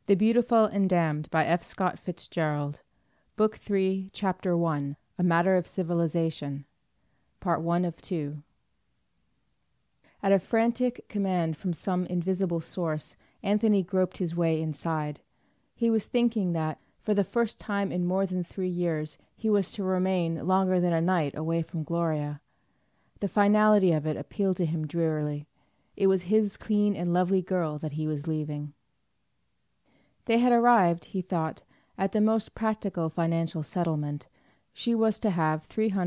The Beautiful and Damned by F. Scott Fitzgerald. Book 3, Chapter 1, A Matter of Civilization. Part 1 of 2. At a frantic command from some invisible source, Anthony groped his way inside. He was thinking that, for the first time in more than 3 years, he was to remain longer than a night away from Gloria. The finality of it appealed to him drearily. It was his clean and lovely girl that he was leaving. They had arrived, he thought, at the most practical financial settlement. She was to have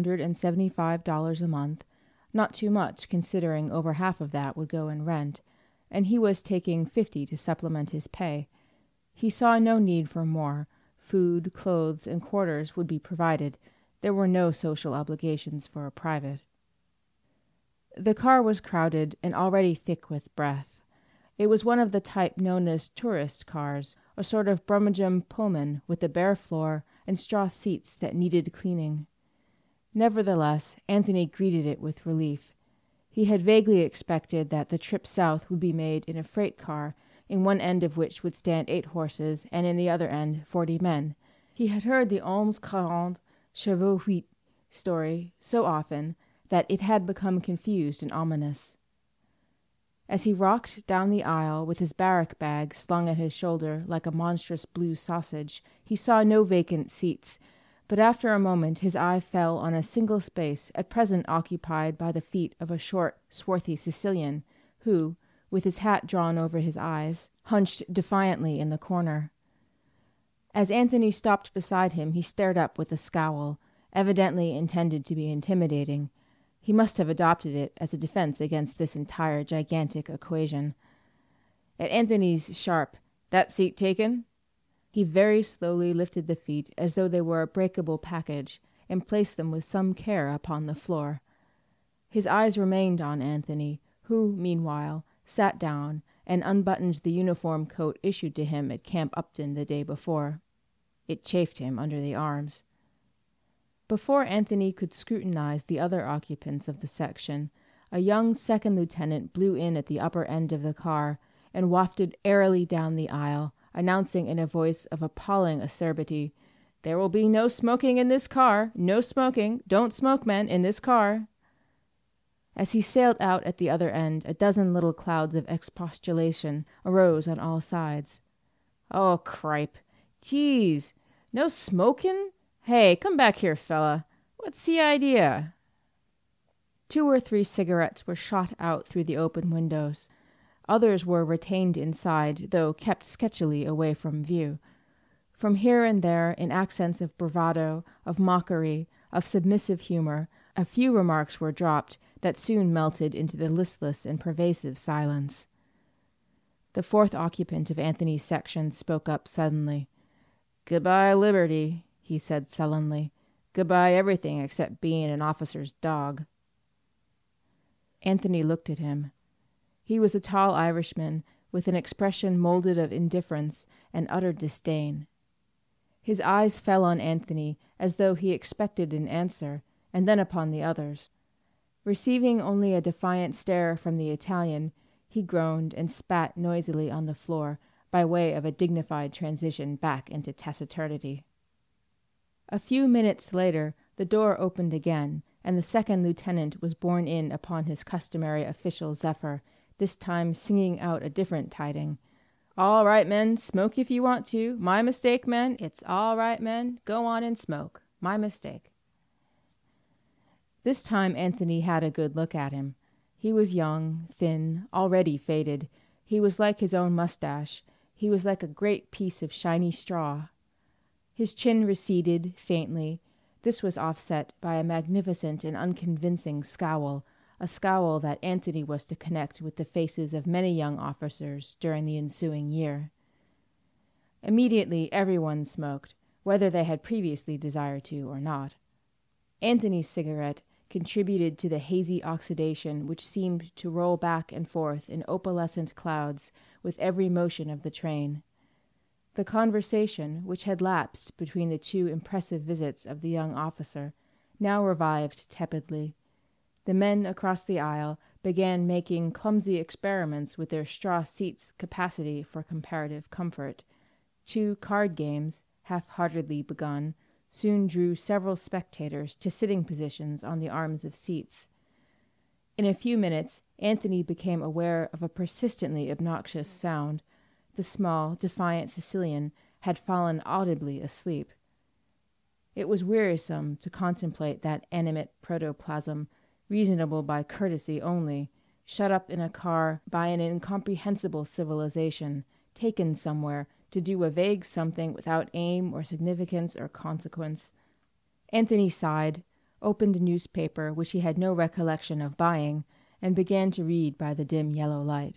$375 a month, not too much considering over half of that would go in rent, and he was taking $50 to supplement his pay. He saw no need for more. Food, clothes, and quarters would be provided. There were no social obligations for a private. The car was crowded and already thick with breath. It was one of the type known as tourist cars, a sort of Brummagem Pullman with a bare floor and straw seats that needed cleaning. Nevertheless, Anthony greeted it with relief. He had vaguely expected that the trip south would be made in a freight car, in one end of which would stand 8 horses and in the other end 40 men. He had heard the 1140 chevaux huit story so often that it had become confused and ominous. As he rocked down the aisle with his barrack bag slung at his shoulder like a monstrous blue sausage, he saw no vacant seats, but after a moment his eye fell on a single space at present occupied by the feet of a short, swarthy Sicilian, who, with his hat drawn over his eyes, hunched defiantly in the corner. As Anthony stopped beside him he stared up with a scowl, evidently intended to be intimidating. He must have adopted it as a defense against this entire gigantic equation. At Anthony's sharp, "That seat taken?" he very slowly lifted the feet as though they were a breakable package, and placed them with some care upon the floor. His eyes remained on Anthony, who, meanwhile, sat down and unbuttoned the uniform coat issued to him at Camp Upton the day before. It chafed him under the arms. Before Anthony could scrutinize the other occupants of the section, a young second lieutenant blew in at the upper end of the car and wafted airily down the aisle, announcing in a voice of appalling acerbity, "There will be no smoking in this car. No smoking. Don't smoke, men, in this car." As he sailed out at the other end, a dozen little clouds of expostulation arose on all sides. "Oh, cripe. Geez. No smoking? Hey, come back here, fella. What's the idea?" 2 or 3 cigarettes were shot out through the open windows. Others were retained inside, though kept sketchily away from view. From here and there, in accents of bravado, of mockery, of submissive humor, a few remarks were dropped that soon melted into the listless and pervasive silence. The 4th occupant of Anthony's section spoke up suddenly. "Goodbye, liberty," he said sullenly. "Goodbye everything except being an officer's dog." Anthony looked at him. He was a tall Irishman with an expression molded of indifference and utter disdain. His eyes fell on Anthony as though he expected an answer, and then upon the others. Receiving only a defiant stare from the Italian, he groaned and spat noisily on the floor by way of a dignified transition back into taciturnity. A few minutes later the door opened again, and the second lieutenant was borne in upon his customary official zephyr, this time singing out a different tiding. "All right, men, smoke if you want to. My mistake, men. It's all right, men. Go on and smoke. My mistake." This time Anthony had a good look at him. He was young, thin, already faded. He was like his own mustache. He was like a great piece of shiny straw. His chin receded faintly. This was offset by a magnificent and unconvincing scowl, a scowl that Anthony was to connect with the faces of many young officers during the ensuing year. Immediately everyone smoked, whether they had previously desired to or not. Anthony's cigarette contributed to the hazy oxidation which seemed to roll back and forth in opalescent clouds with every motion of the train. The conversation, which had lapsed between the 2 impressive visits of the young officer, now revived tepidly. The men across the aisle began making clumsy experiments with their straw seats' capacity for comparative comfort. 2 card games, half-heartedly begun, soon drew several spectators to sitting positions on the arms of seats. In a few minutes Anthony became aware of a persistently obnoxious sound. The small, defiant Sicilian had fallen audibly asleep. It was wearisome to contemplate that animate protoplasm, reasonable by courtesy only, shut up in a car by an incomprehensible civilization, taken somewhere to do a vague something without aim or significance or consequence. Anthony sighed, opened a newspaper which he had no recollection of buying, and began to read by the dim yellow light.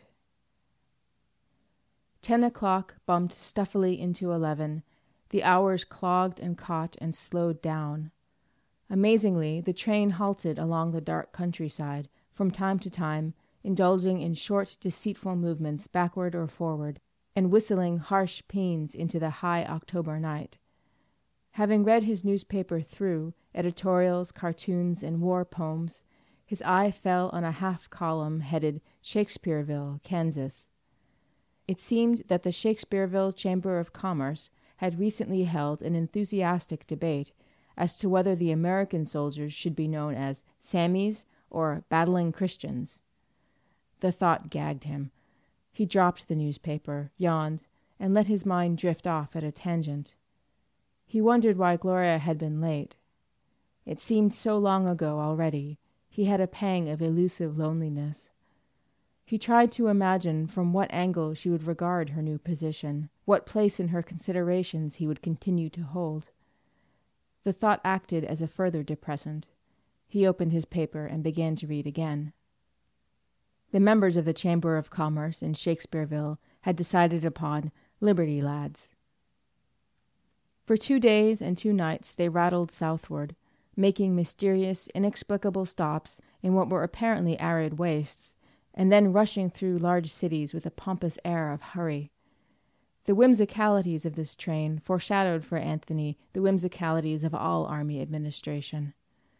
10 o'clock bumped stuffily into 11. The hours clogged and caught and slowed down. Amazingly, the train halted along the dark countryside, from time to time, indulging in short, deceitful movements backward or forward, and whistling harsh paeans into the high October night. Having read his newspaper through, editorials, cartoons, and war poems, his eye fell on a half-column headed Shakespeareville, Kansas. It seemed that the Shakespeareville Chamber of Commerce had recently held an enthusiastic debate as to whether the American soldiers should be known as Sammies or Battling Christians. The thought gagged him. He dropped the newspaper, yawned, and let his mind drift off at a tangent. He wondered why Gloria had been late. It seemed so long ago already. He had a pang of elusive loneliness. He tried to imagine from what angle she would regard her new position, what place in her considerations he would continue to hold. The thought acted as a further depressant. He opened his paper and began to read again. The members of the Chamber of Commerce in Shakespeareville had decided upon Liberty Lads. For 2 days and 2 nights they rattled southward, making mysterious, inexplicable stops in what were apparently arid wastes, and then rushing through large cities with a pompous air of hurry. The whimsicalities of this train foreshadowed for Anthony the whimsicalities of all army administration.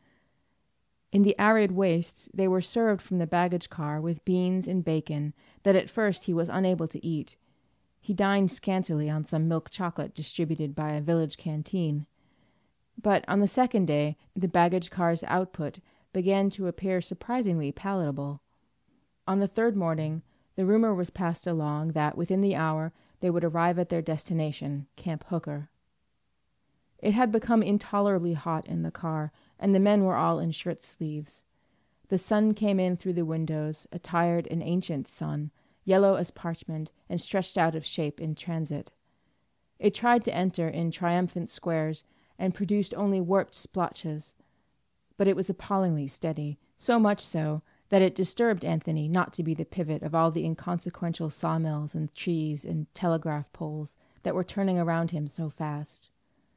In the arid wastes they were served from the baggage car with beans and bacon that at first he was unable to eat. He dined scantily on some milk chocolate distributed by a village canteen. But on the second day the baggage car's output began to appear surprisingly palatable. On the third morning the rumor was passed along that within the hour they would arrive at their destination, Camp Hooker. It had become intolerably hot in the car, and the men were all in shirt sleeves. The sun came in through the windows, a tired and ancient sun, yellow as parchment and stretched out of shape in transit. It tried to enter in triumphant squares and produced only warped splotches, but it was appallingly steady, so much so that it disturbed Anthony not to be the pivot of all the inconsequential sawmills and trees and telegraph poles that were turning around him so fast.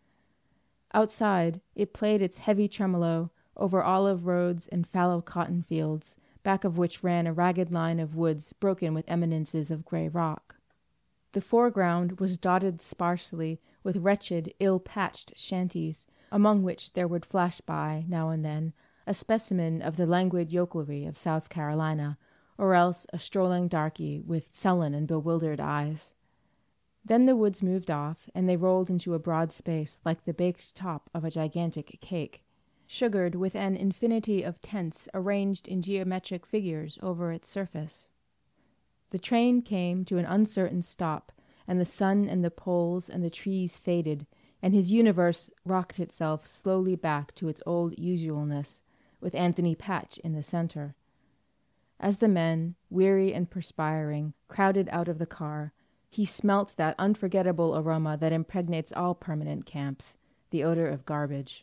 Outside, it played its heavy tremolo over olive roads and fallow cotton fields, back of which ran a ragged line of woods broken with eminences of gray rock. The foreground was dotted sparsely with wretched, ill-patched shanties, among which there would flash by, now and then, a specimen of the languid yokelry of South Carolina, or else a strolling darky with sullen and bewildered eyes. Then the woods moved off, and they rolled into a broad space like the baked top of a gigantic cake, sugared with an infinity of tents arranged in geometric figures over its surface. The train came to an uncertain stop, and the sun and the poles and the trees faded, and his universe rocked itself slowly back to its old usualness, with Anthony Patch in the center. As the men, weary and perspiring, crowded out of the car, he smelt that unforgettable aroma that impregnates all permanent camps, the odor of garbage.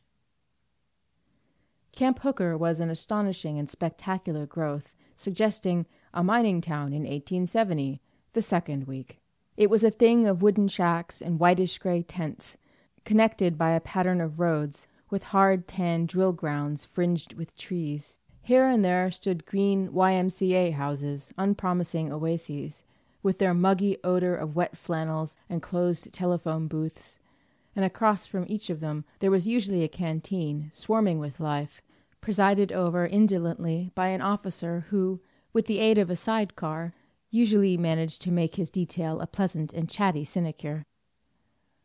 Camp Hooker was an astonishing and spectacular growth, suggesting a mining town in 1870, the second week. It was a thing of wooden shacks and whitish-gray tents, connected by a pattern of roads, with hard tan drill grounds fringed with trees. Here and there stood green YMCA houses, unpromising oases, with their muggy odor of wet flannels and closed telephone booths, and across from each of them there was usually a canteen, swarming with life, presided over indolently by an officer who, with the aid of a sidecar, usually managed to make his detail a pleasant and chatty sinecure.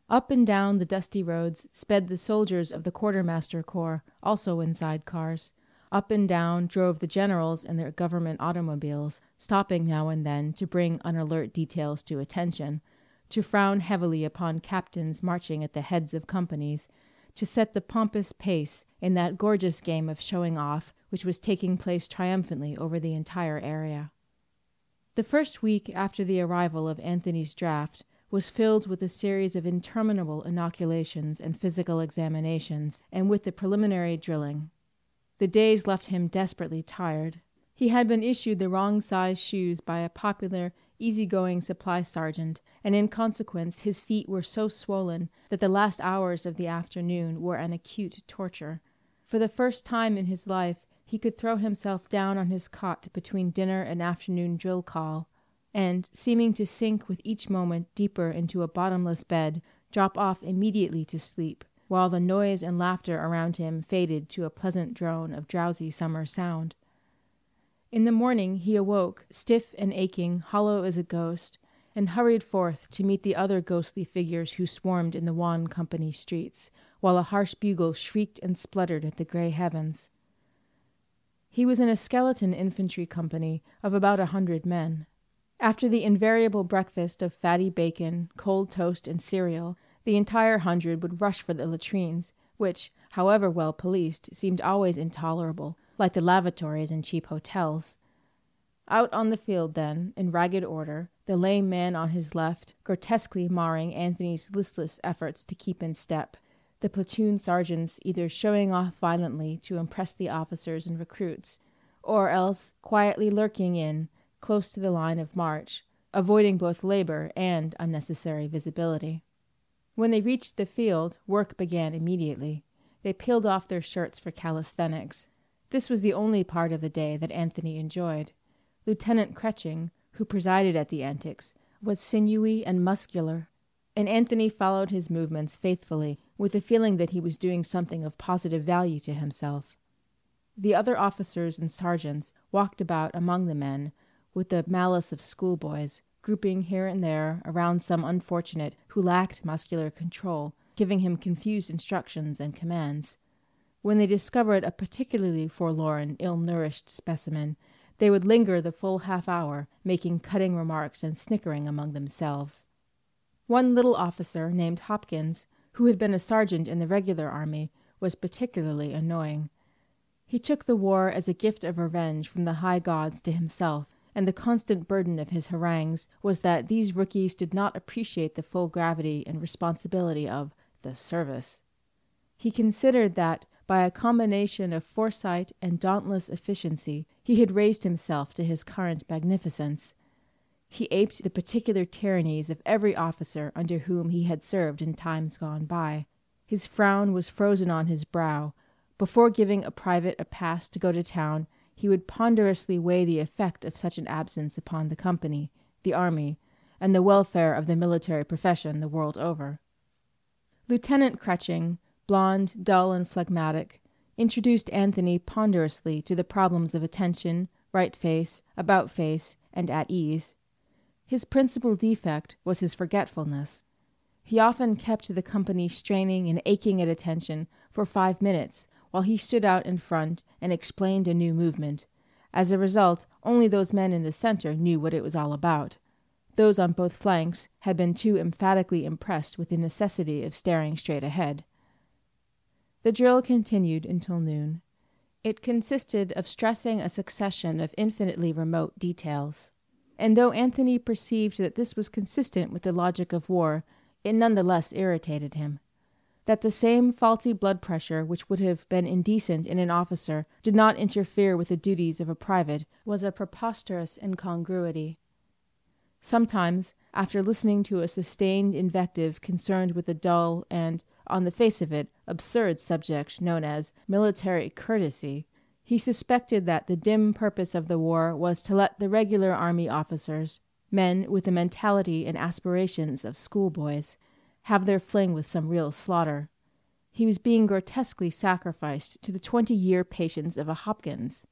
Up and down the dusty roads sped the soldiers of the Quartermaster Corps, also in sidecars. Up and down drove the generals in their government automobiles, stopping now and then to bring unalert details to attention, to frown heavily upon captains marching at the heads of companies, to set the pompous pace in that gorgeous game of showing off which was taking place triumphantly over the entire area. The first week after the arrival of Anthony's draft was filled with a series of interminable inoculations and physical examinations, and with the preliminary drilling. The days left him desperately tired. He had been issued the wrong size shoes by a popular, easy-going supply sergeant, and in consequence his feet were so swollen that the last hours of the afternoon were an acute torture. For the first time in his life he could throw himself down on his cot between dinner and afternoon drill call, and, seeming to sink with each moment deeper into a bottomless bed, drop off immediately to sleep, while the noise and laughter around him faded to a pleasant drone of drowsy summer sound. In the morning he awoke, stiff and aching, hollow as a ghost, and hurried forth to meet the other ghostly figures who swarmed in the wan company streets, while a harsh bugle shrieked and spluttered at the gray heavens. He was in a skeleton infantry company of about 100 men. After the invariable breakfast of fatty bacon, cold toast, and cereal, the entire 100 would rush for the latrines, which, however well policed, seemed always intolerable, like the lavatories in cheap hotels. Out on the field, then, in ragged order, the lame man on his left, grotesquely marring Anthony's listless efforts to keep in step, the platoon sergeants either showing off violently to impress the officers and recruits, or else quietly lurking in, close to the line of march, avoiding both labor and unnecessary visibility. When they reached the field, work began immediately. They peeled off their shirts for calisthenics. This was the only part of the day that Anthony enjoyed. Lieutenant Kretching, who presided at the antics, was sinewy and muscular, and Anthony followed his movements faithfully, with the feeling that he was doing something of positive value to himself. The other officers and sergeants walked about among the men, with the malice of schoolboys, grouping here and there around some unfortunate who lacked muscular control, giving him confused instructions and commands. When they discovered a particularly forlorn, ill-nourished specimen, they would linger the full half-hour, making cutting remarks and snickering among themselves. One little officer, named Hopkins, who had been a sergeant in the regular army, was particularly annoying. He took the war as a gift of revenge from the high gods to himself, and the constant burden of his harangues was that these rookies did not appreciate the full gravity and responsibility of the service. He considered that, by a combination of foresight and dauntless efficiency, he had raised himself to his current magnificence. He aped the particular tyrannies of every officer under whom he had served in times gone by. His frown was frozen on his brow. Before giving a private a pass to go to town, he would ponderously weigh the effect of such an absence upon the company, the army, and the welfare of the military profession the world over. Lieutenant Kretching, blond, dull, and phlegmatic, introduced Anthony ponderously to the problems of attention, right face, about face, and at ease. His principal defect was his forgetfulness. He often kept the company straining and aching at attention for 5 minutes while he stood out in front and explained a new movement. As a result, only those men in the center knew what it was all about. Those on both flanks had been too emphatically impressed with the necessity of staring straight ahead. The drill continued until noon. It consisted of stressing a succession of infinitely remote details. And though Anthony perceived that this was consistent with the logic of war, it none the less irritated him. That the same faulty blood pressure which would have been indecent in an officer did not interfere with the duties of a private was a preposterous incongruity. Sometimes, after listening to a sustained invective concerned with the dull and, on the face of it, absurd subject known as military courtesy, he suspected that the dim purpose of the war was to let the regular army officers, men with the mentality and aspirations of schoolboys, have their fling with some real slaughter. He was being grotesquely sacrificed to the 20-year patience of a Hopkins.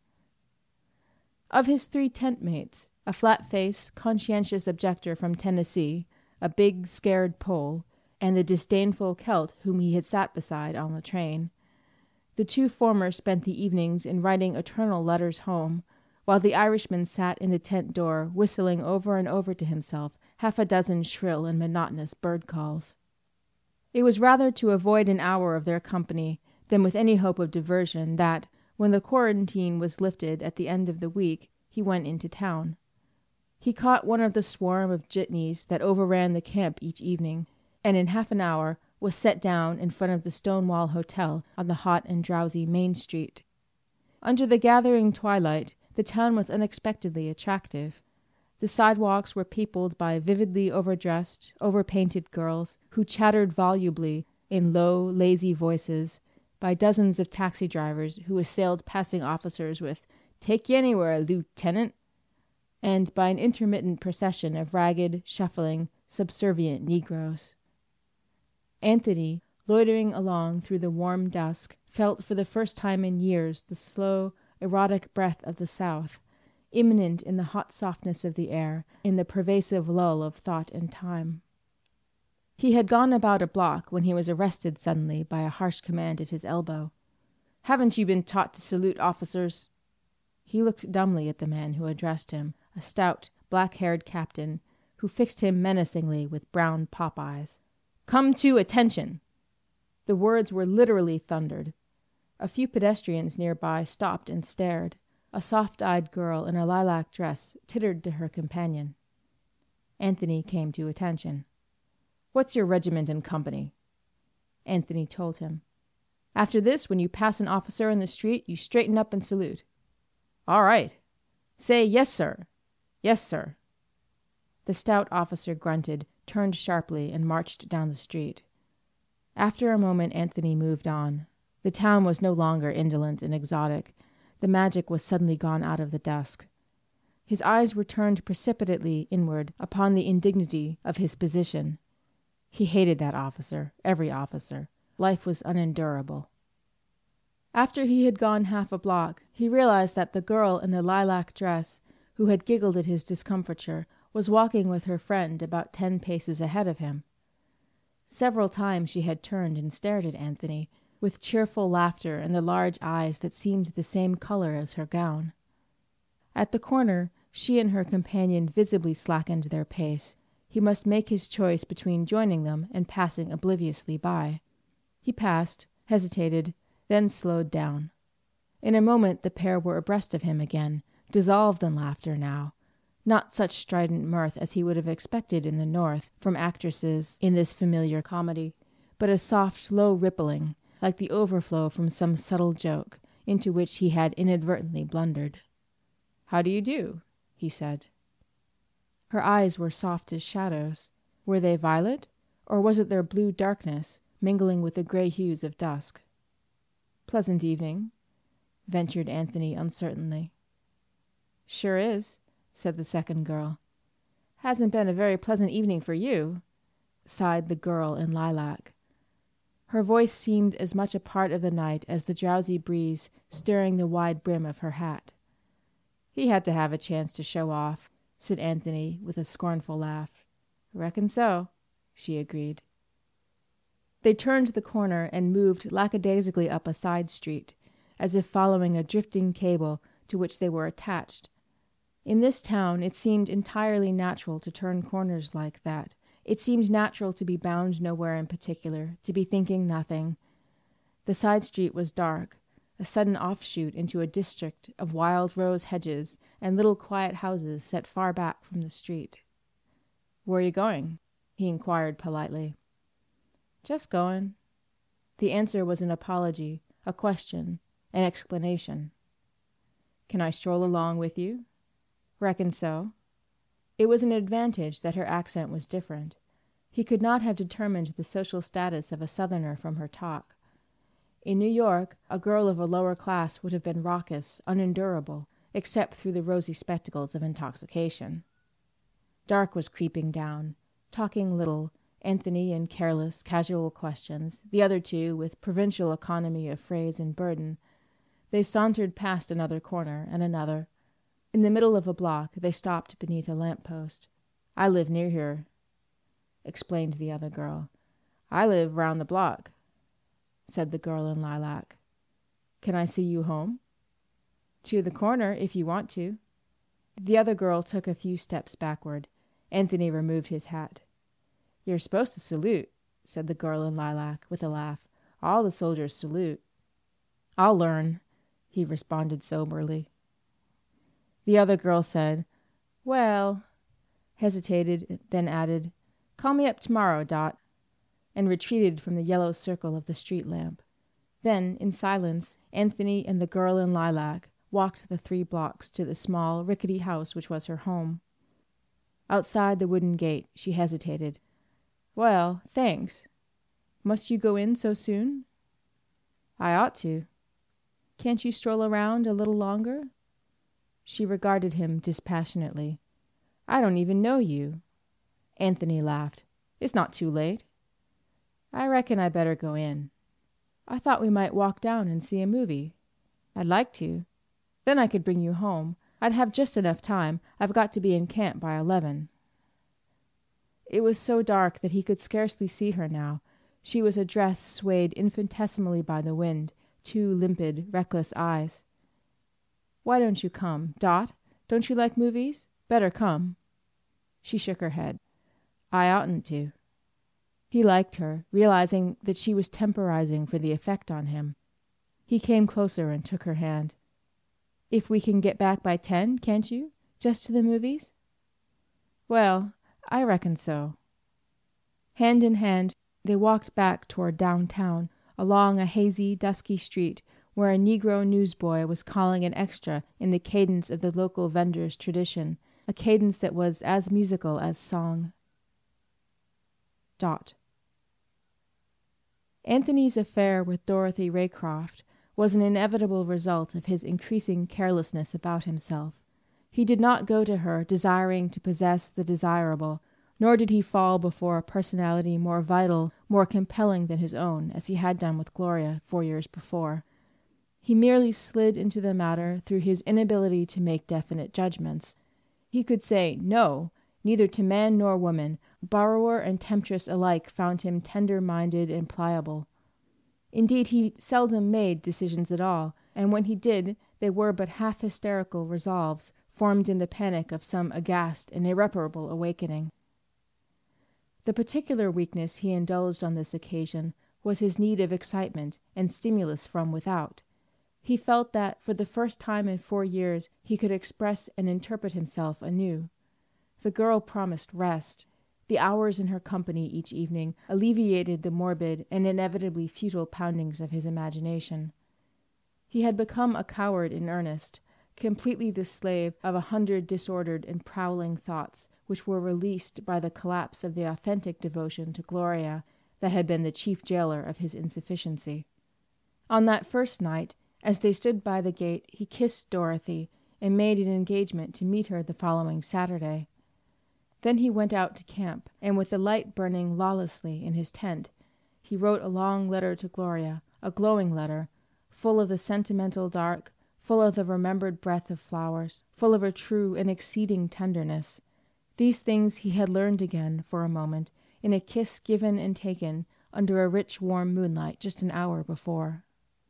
Of his 3 tent mates, a flat-faced, conscientious objector from Tennessee, a big, scared Pole, and the disdainful Celt whom he had sat beside on the train. The two former spent the evenings in writing eternal letters home, while the Irishman sat in the tent door whistling over and over to himself half a dozen shrill and monotonous bird calls. It was rather to avoid an hour of their company than with any hope of diversion that, when the quarantine was lifted at the end of the week, he went into town. He caught one of the swarm of jitneys that overran the camp each evening, and in half an hour was set down in front of the Stonewall Hotel on the hot and drowsy Main Street. Under the gathering twilight, the town was unexpectedly attractive. The sidewalks were peopled by vividly overdressed, overpainted girls who chattered volubly in low, lazy voices, by dozens of taxi drivers who assailed passing officers with "Take you anywhere, Lieutenant," and by an intermittent procession of ragged, shuffling, subservient Negroes. Anthony, loitering along through the warm dusk, felt for the first time in years the slow, erotic breath of the South, imminent in the hot softness of the air, in the pervasive lull of thought and time. He had gone about a block when he was arrested suddenly by a harsh command at his elbow. "Haven't you been taught to salute officers?" He looked dumbly at the man who addressed him, a stout, black-haired captain, who fixed him menacingly with brown pop eyes. "Come to attention!" The words were literally thundered. A few pedestrians nearby stopped and stared. A soft-eyed girl in a lilac dress tittered to her companion. Anthony came to attention. "What's your regiment and company?" Anthony told him. "After this, when you pass an officer in the street, you straighten up and salute." "All right." "Say, 'Yes, sir.'" "Yes, sir." The stout officer grunted, turned sharply, and marched down the street. After a moment Anthony moved on. The town was no longer indolent and exotic. The magic was suddenly gone out of the dusk. His eyes were turned precipitately inward upon the indignity of his position. He hated that officer, every officer. Life was unendurable. After he had gone half a block, he realized that the girl in the lilac dress, who had giggled at his discomfiture, was walking with her friend about 10 paces ahead of him. Several times she had turned and stared at Anthony, with cheerful laughter and the large eyes that seemed the same color as her gown. At the corner, she and her companion visibly slackened their pace. He must make his choice between joining them and passing obliviously by. He passed, hesitated, then slowed down. In a moment the pair were abreast of him again, dissolved in laughter now. Not such strident mirth as he would have expected in the North from actresses in this familiar comedy, but a soft, low rippling, like the overflow from some subtle joke, into which he had inadvertently blundered. "How do you do?" he said. Her eyes were soft as shadows. Were they violet, or was it their blue darkness, mingling with the gray hues of dusk? "Pleasant evening," ventured Anthony uncertainly. "Sure is," said the second girl. "Hasn't been a very pleasant evening for you," sighed the girl in lilac. Her voice seemed as much a part of the night as the drowsy breeze stirring the wide brim of her hat. "He had to have a chance to show off," said Anthony with a scornful laugh. "Reckon so," she agreed. They turned the corner and moved lackadaisically up a side street, as if following a drifting cable to which they were attached. In this town it seemed entirely natural to turn corners like that. It seemed natural to be bound nowhere in particular, to be thinking nothing. The side street was dark, a sudden offshoot into a district of wild rose hedges and little quiet houses set far back from the street. "Where are you going?" he inquired politely. "Just going." The answer was an apology, a question, an explanation. "Can I stroll along with you?" "Reckon so." It was an advantage that her accent was different. He could not have determined the social status of a Southerner from her talk. In New York, a girl of a lower class would have been raucous, unendurable, except through the rosy spectacles of intoxication. Dark was creeping down, talking little, Anthony in careless, casual questions, the other two with provincial economy of phrase and burden. They sauntered past another corner and another. In the middle of a block they stopped beneath a lamp-post. "I live near here," explained the other girl. "I live round the block," said the girl in lilac. "Can I see you home?" "To the corner, if you want to." The other girl took a few steps backward. Anthony removed his hat. "You're supposed to salute," said the girl in lilac, with a laugh. "All the soldiers salute." "I'll learn," he responded soberly. The other girl said, "Well," hesitated, then added, "Call me up tomorrow, Dot," and retreated from the yellow circle of the street lamp. Then, in silence, Anthony and the girl in lilac walked the 3 blocks to the small, rickety house which was her home. Outside the wooden gate she hesitated. "Well, thanks. Must you go in so soon?" "I ought to." "Can't you stroll around a little longer?" She regarded him dispassionately. "I don't even know you." Anthony laughed. "It's not too late." "I reckon I better go in." "I thought we might walk down and see a movie." "I'd like to. Then I could bring you home. I'd have just enough time. I've got to be in camp by 11." It was so dark that he could scarcely see her now. She was a dress swayed infinitesimally by the wind, 2 limpid, reckless eyes. "Why don't you come? Dot, don't you like movies? Better come." She shook her head. "I oughtn't to." He liked her, realizing that she was temporizing for the effect on him. He came closer and took her hand. "If we can get back by 10, can't you? Just to the movies?" "Well, I reckon so." Hand in hand, they walked back toward downtown, along a hazy, dusky street where a Negro newsboy was calling an extra in the cadence of the local vendor's tradition, a cadence that was as musical as song. Dot. Anthony's affair with Dorothy Raycroft was an inevitable result of his increasing carelessness about himself. He did not go to her desiring to possess the desirable, nor did he fall before a personality more vital, more compelling than his own, as he had done with Gloria 4 years before. He merely slid into the matter through his inability to make definite judgments. He could say "no" neither to man nor woman. Borrower and temptress alike found him tender-minded and pliable. Indeed, he seldom made decisions at all, and when he did, they were but half-hysterical resolves, formed in the panic of some aghast and irreparable awakening. The particular weakness he indulged on this occasion was his need of excitement and stimulus from without. He felt that, for the first time in 4 years, he could express and interpret himself anew. The girl promised rest. The hours in her company each evening alleviated the morbid and inevitably futile poundings of his imagination. He had become a coward in earnest, completely the slave of 100 disordered and prowling thoughts which were released by the collapse of the authentic devotion to Gloria that had been the chief jailer of his insufficiency. On that first night, as they stood by the gate, he kissed Dorothy and made an engagement to meet her the following Saturday. Then he went out to camp, and with the light burning lawlessly in his tent, he wrote a long letter to Gloria, a glowing letter, full of the sentimental dark, full of the remembered breath of flowers, full of a true and exceeding tenderness. These things he had learned again, for a moment, in a kiss given and taken under a rich warm moonlight just an hour before.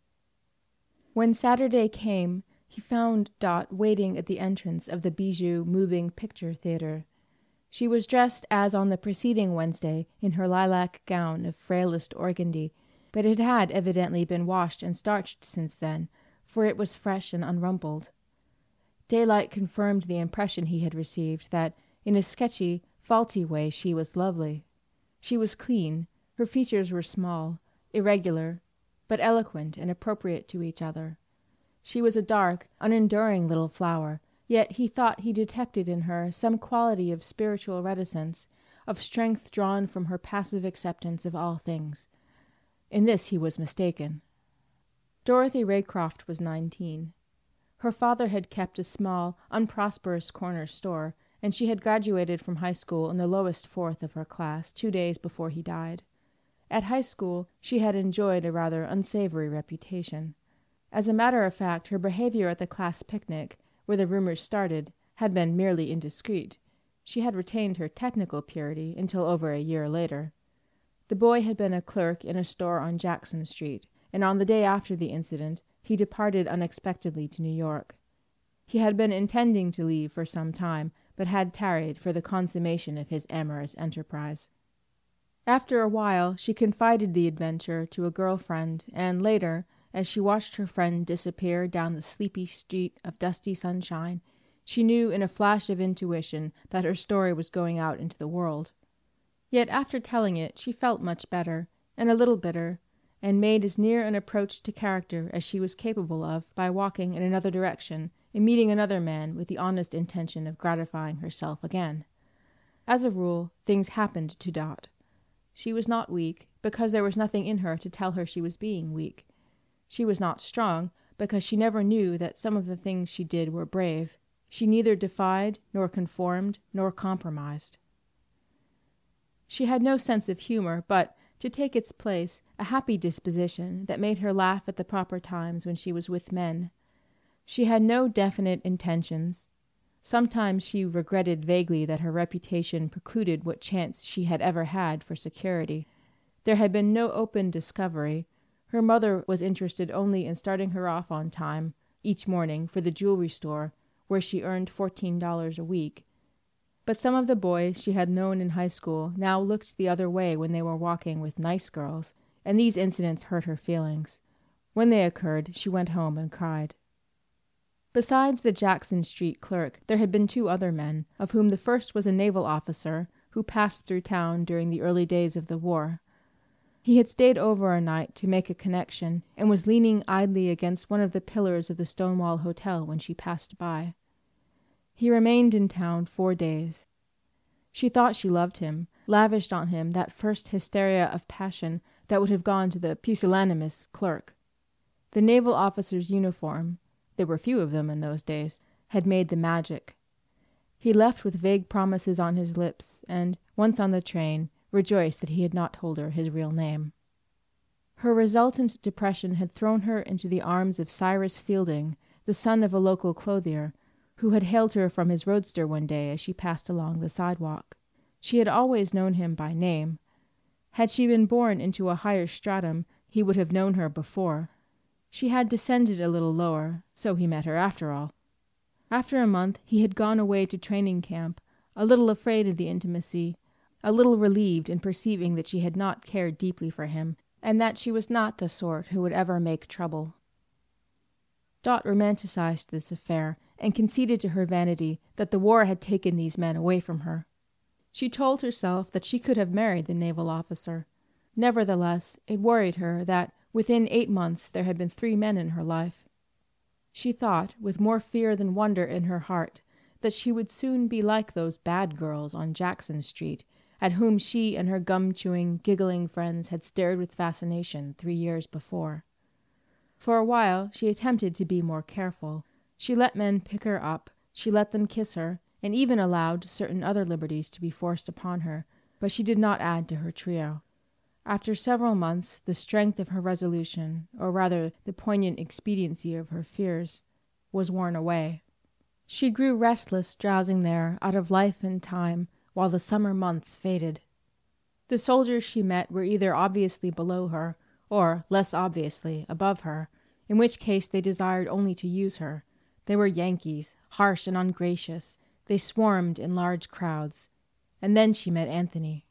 When Saturday came, he found Dot waiting at the entrance of the Bijou Moving Picture Theater. She was dressed as on the preceding Wednesday in her lilac gown of frailest organdie, but it had evidently been washed and starched since then, for it was fresh and unrumpled. Daylight confirmed the impression he had received that, in a sketchy, faulty way, she was lovely. She was clean, her features were small, irregular, but eloquent and appropriate to each other. She was a dark, unenduring little flower, yet he thought he detected in her some quality of spiritual reticence, of strength drawn from her passive acceptance of all things. In this he was mistaken. Dorothy Raycroft was 19. Her father had kept a small, unprosperous corner store, and she had graduated from high school in the lowest fourth of her class 2 days before he died. At high school she had enjoyed a rather unsavory reputation. As a matter of fact, her behavior at the class picnic, where the rumors started, had been merely indiscreet. She had retained her technical purity until over a year later. The boy had been a clerk in a store on Jackson Street, and on the day after the incident he departed unexpectedly to New York. He had been intending to leave for some time, but had tarried for the consummation of his amorous enterprise. After a while she confided the adventure to a girl friend, and later, as she watched her friend disappear down the sleepy street of dusty sunshine, she knew in a flash of intuition that her story was going out into the world. Yet after telling it she felt much better, and a little bitter, and made as near an approach to character as she was capable of by walking in another direction and meeting another man with the honest intention of gratifying herself again. As a rule, things happened to Dot. She was not weak, because there was nothing in her to tell her she was being weak. She was not strong, because she never knew that some of the things she did were brave. She neither defied, nor conformed, nor compromised. She had no sense of humor, but, to take its place, a happy disposition that made her laugh at the proper times when she was with men. She had no definite intentions. Sometimes she regretted vaguely that her reputation precluded what chance she had ever had for security. There had been no open discovery. Her mother was interested only in starting her off on time, each morning, for the jewelry store, where she earned $14 a week. But some of the boys she had known in high school now looked the other way when they were walking with nice girls, and these incidents hurt her feelings. When they occurred, she went home and cried. Besides the Jackson Street clerk, there had been two other men, of whom the first was a naval officer who passed through town during the early days of the war. He had stayed over a night to make a connection, and was leaning idly against one of the pillars of the Stonewall Hotel when she passed by. He remained in town 4 days. She thought she loved him, lavished on him that first hysteria of passion that would have gone to the pusillanimous clerk. The naval officer's uniform, there were few of them in those days, had made the magic. He left with vague promises on his lips, and, once on the train, rejoiced that he had not told her his real name. Her resultant depression had thrown her into the arms of Cyrus Fielding, the son of a local clothier, who had hailed her from his roadster one day as she passed along the sidewalk. She had always known him by name. Had she been born into a higher stratum, he would have known her before. She had descended a little lower, so he met her after all. After a month he had gone away to training camp, a little afraid of the intimacy, a little relieved in perceiving that she had not cared deeply for him, and that she was not the sort who would ever make trouble. Dot romanticized this affair, and conceded to her vanity that the war had taken these men away from her. She told herself that she could have married the naval officer. Nevertheless, it worried her that, within 8 months, there had been 3 men in her life. She thought, with more fear than wonder in her heart, that she would soon be like those bad girls on Jackson Street, at whom she and her gum-chewing, giggling friends had stared with fascination 3 years before. For a while she attempted to be more careful. She let men pick her up, she let them kiss her, and even allowed certain other liberties to be forced upon her, but she did not add to her trio. After several months the strength of her resolution, or rather the poignant expediency of her fears, was worn away. She grew restless drowsing there out of life and time while the summer months faded. The soldiers she met were either obviously below her, or, less obviously, above her, in which case they desired only to use her. They were Yankees, harsh and ungracious. They swarmed in large crowds. And then she met Anthony.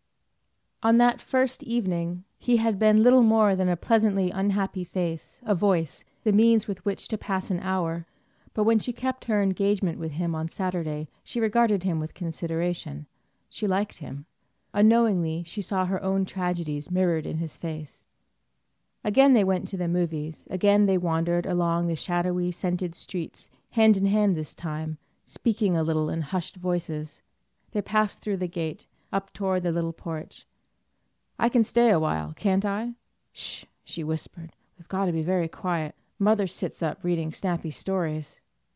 On that first evening he had been little more than a pleasantly unhappy face, a voice, the means with which to pass an hour. But when she kept her engagement with him on Saturday, she regarded him with consideration. She liked him. Unknowingly she saw her own tragedies mirrored in his face. Again they went to the movies. Again they wandered along the shadowy, scented streets, hand in hand this time, speaking a little in hushed voices. They passed through the gate, up toward the little porch. "I can stay a while, can't I?" "Shh," she whispered. "We've got to be very quiet. Mother sits up reading snappy stories."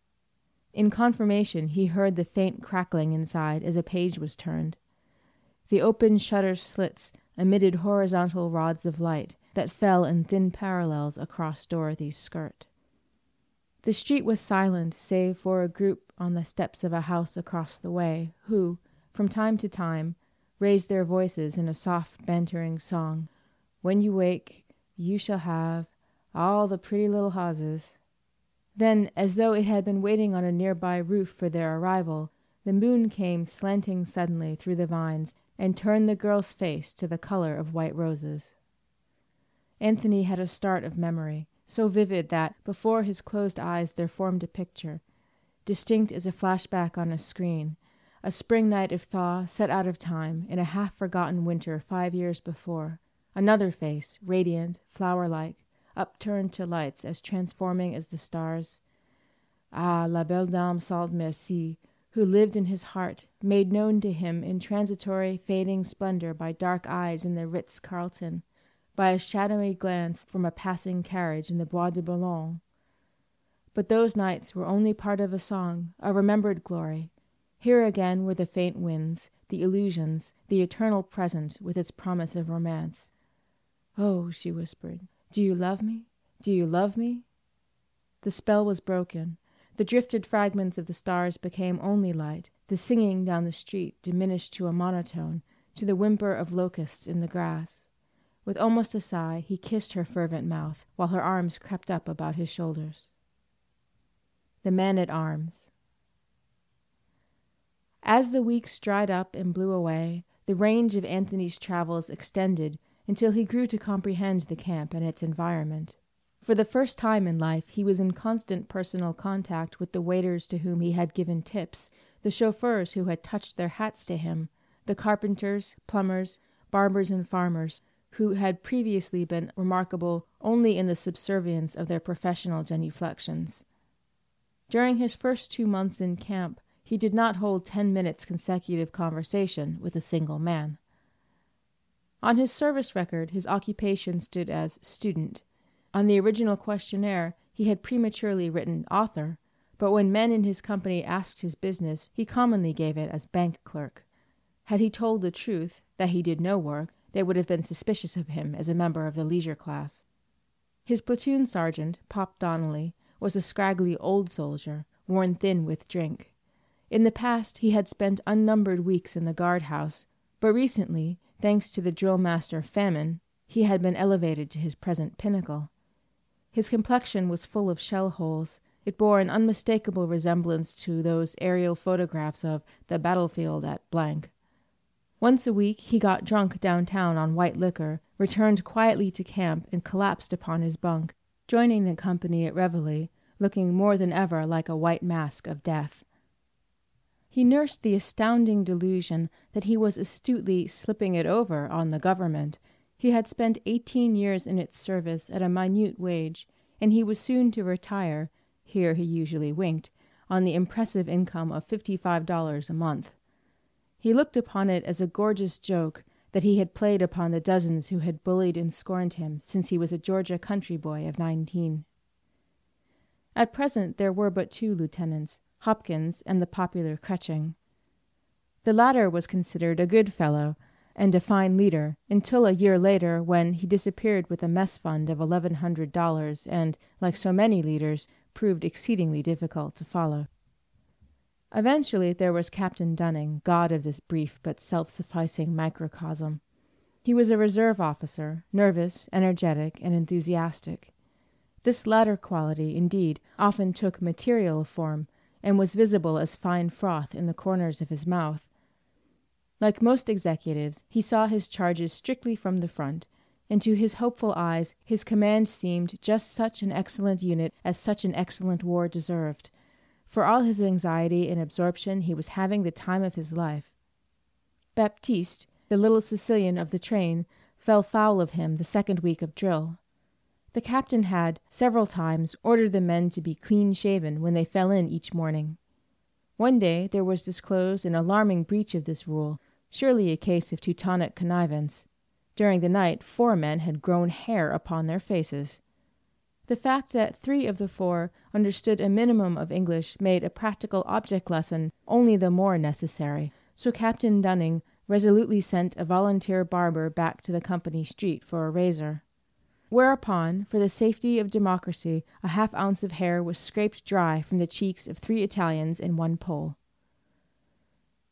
In confirmation he heard the faint crackling inside as a page was turned. The open shutter slits emitted horizontal rods of light that fell in thin parallels across Dorothy's skirt. The street was silent save for a group on the steps of a house across the way, who, from time to time, raised their voices in a soft, bantering song. "When you wake, you shall have all the pretty little houses." Then, as though it had been waiting on a nearby roof for their arrival, the moon came slanting suddenly through the vines and turned the girl's face to the color of white roses. Anthony had a start of memory, so vivid that before his closed eyes there formed a picture, distinct as a flashback on a screen, a spring night of thaw set out of time in a half-forgotten winter 5 years before, another face, radiant, flower-like, upturned to lights as transforming as the stars. Ah, la belle dame sans merci, who lived in his heart, made known to him in transitory, fading splendor by dark eyes in the Ritz-Carlton, by a shadowy glance from a passing carriage in the Bois de Boulogne. But those nights were only part of a song, a remembered glory. Here again were the faint winds, the illusions, the eternal present with its promise of romance. "Oh," she whispered, "do you love me? Do you love me?" The spell was broken. The drifted fragments of the stars became only light, the singing down the street diminished to a monotone, to the whimper of locusts in the grass. With almost a sigh, he kissed her fervent mouth, while her arms crept up about his shoulders. The Man-at-Arms. As the weeks dried up and blew away, the range of Anthony's travels extended until he grew to comprehend the camp and its environment. For the first time in life he was in constant personal contact with the waiters to whom he had given tips, the chauffeurs who had touched their hats to him, the carpenters, plumbers, barbers and farmers, who had previously been remarkable only in the subservience of their professional genuflections. During his first 2 months in camp he did not hold 10 minutes consecutive conversation with a single man. On his service record his occupation stood as student. On the original questionnaire he had prematurely written author, but when men in his company asked his business he commonly gave it as bank clerk. Had he told the truth, that he did no work, they would have been suspicious of him as a member of the leisure class. His platoon sergeant, Pop Donnelly, was a scraggly old soldier, worn thin with drink. In the past he had spent unnumbered weeks in the guardhouse, but recently, thanks to the drill master Famine, he had been elevated to his present pinnacle. His complexion was full of shell holes. It bore an unmistakable resemblance to those aerial photographs of the battlefield at blank. Once a week he got drunk downtown on white liquor, returned quietly to camp and collapsed upon his bunk, joining the company at reveille, looking more than ever like a white mask of death. He nursed the astounding delusion that he was astutely slipping it over on the government. He had spent 18 years in its service at a minute wage, and he was soon to retire, here he usually winked, on the impressive income of $55 a month. He looked upon it as a gorgeous joke that he had played upon the dozens who had bullied and scorned him since he was a Georgia country boy of 19. At present there were but 2 lieutenants, Hopkins and the popular Kretching. The latter was considered a good fellow and a fine leader until a year later, when he disappeared with a mess fund of $1,100 and, like so many leaders, proved exceedingly difficult to follow. Eventually there was Captain Dunning, god of this brief but self-sufficing microcosm. He was a reserve officer, nervous, energetic, and enthusiastic. This latter quality, indeed, often took material form, and was visible as fine froth in the corners of his mouth. Like most executives, he saw his charges strictly from the front, and to his hopeful eyes his command seemed just such an excellent unit as such an excellent war deserved. For all his anxiety and absorption he was having the time of his life. Baptiste, the little Sicilian of the train, fell foul of him the second week of drill. The captain had, several times, ordered the men to be clean-shaven when they fell in each morning. One day there was disclosed an alarming breach of this rule, surely a case of Teutonic connivance. During the night 4 men had grown hair upon their faces. The fact that 3 of the 4 understood a minimum of English made a practical object lesson only the more necessary, so Captain Dunning resolutely sent a volunteer barber back to the company street for a razor. Whereupon, for the safety of democracy, a half-ounce of hair was scraped dry from the cheeks of 3 Italians and 1 Pole.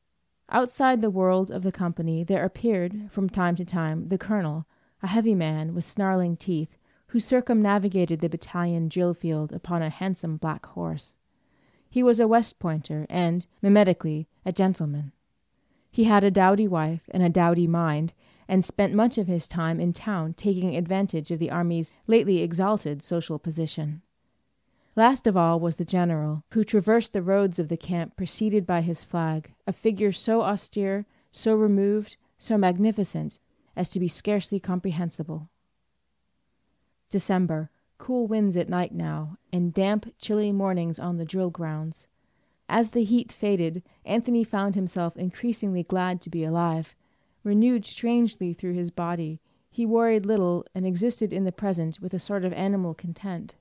Outside the world of the company there appeared, from time to time, the colonel, a heavy man with snarling teeth, who circumnavigated the battalion drill field upon a handsome black horse. He was a West Pointer and, mimetically, a gentleman. He had a dowdy wife and a dowdy mind, and spent much of his time in town taking advantage of the army's lately exalted social position. Last of all was the general, who traversed the roads of the camp preceded by his flag, a figure so austere, so removed, so magnificent, as to be scarcely comprehensible. December. Cool winds at night now, and damp, chilly mornings on the drill grounds. As the heat faded, Anthony found himself increasingly glad to be alive. Renewed strangely through his body, he worried little and existed in the present with a sort of animal content.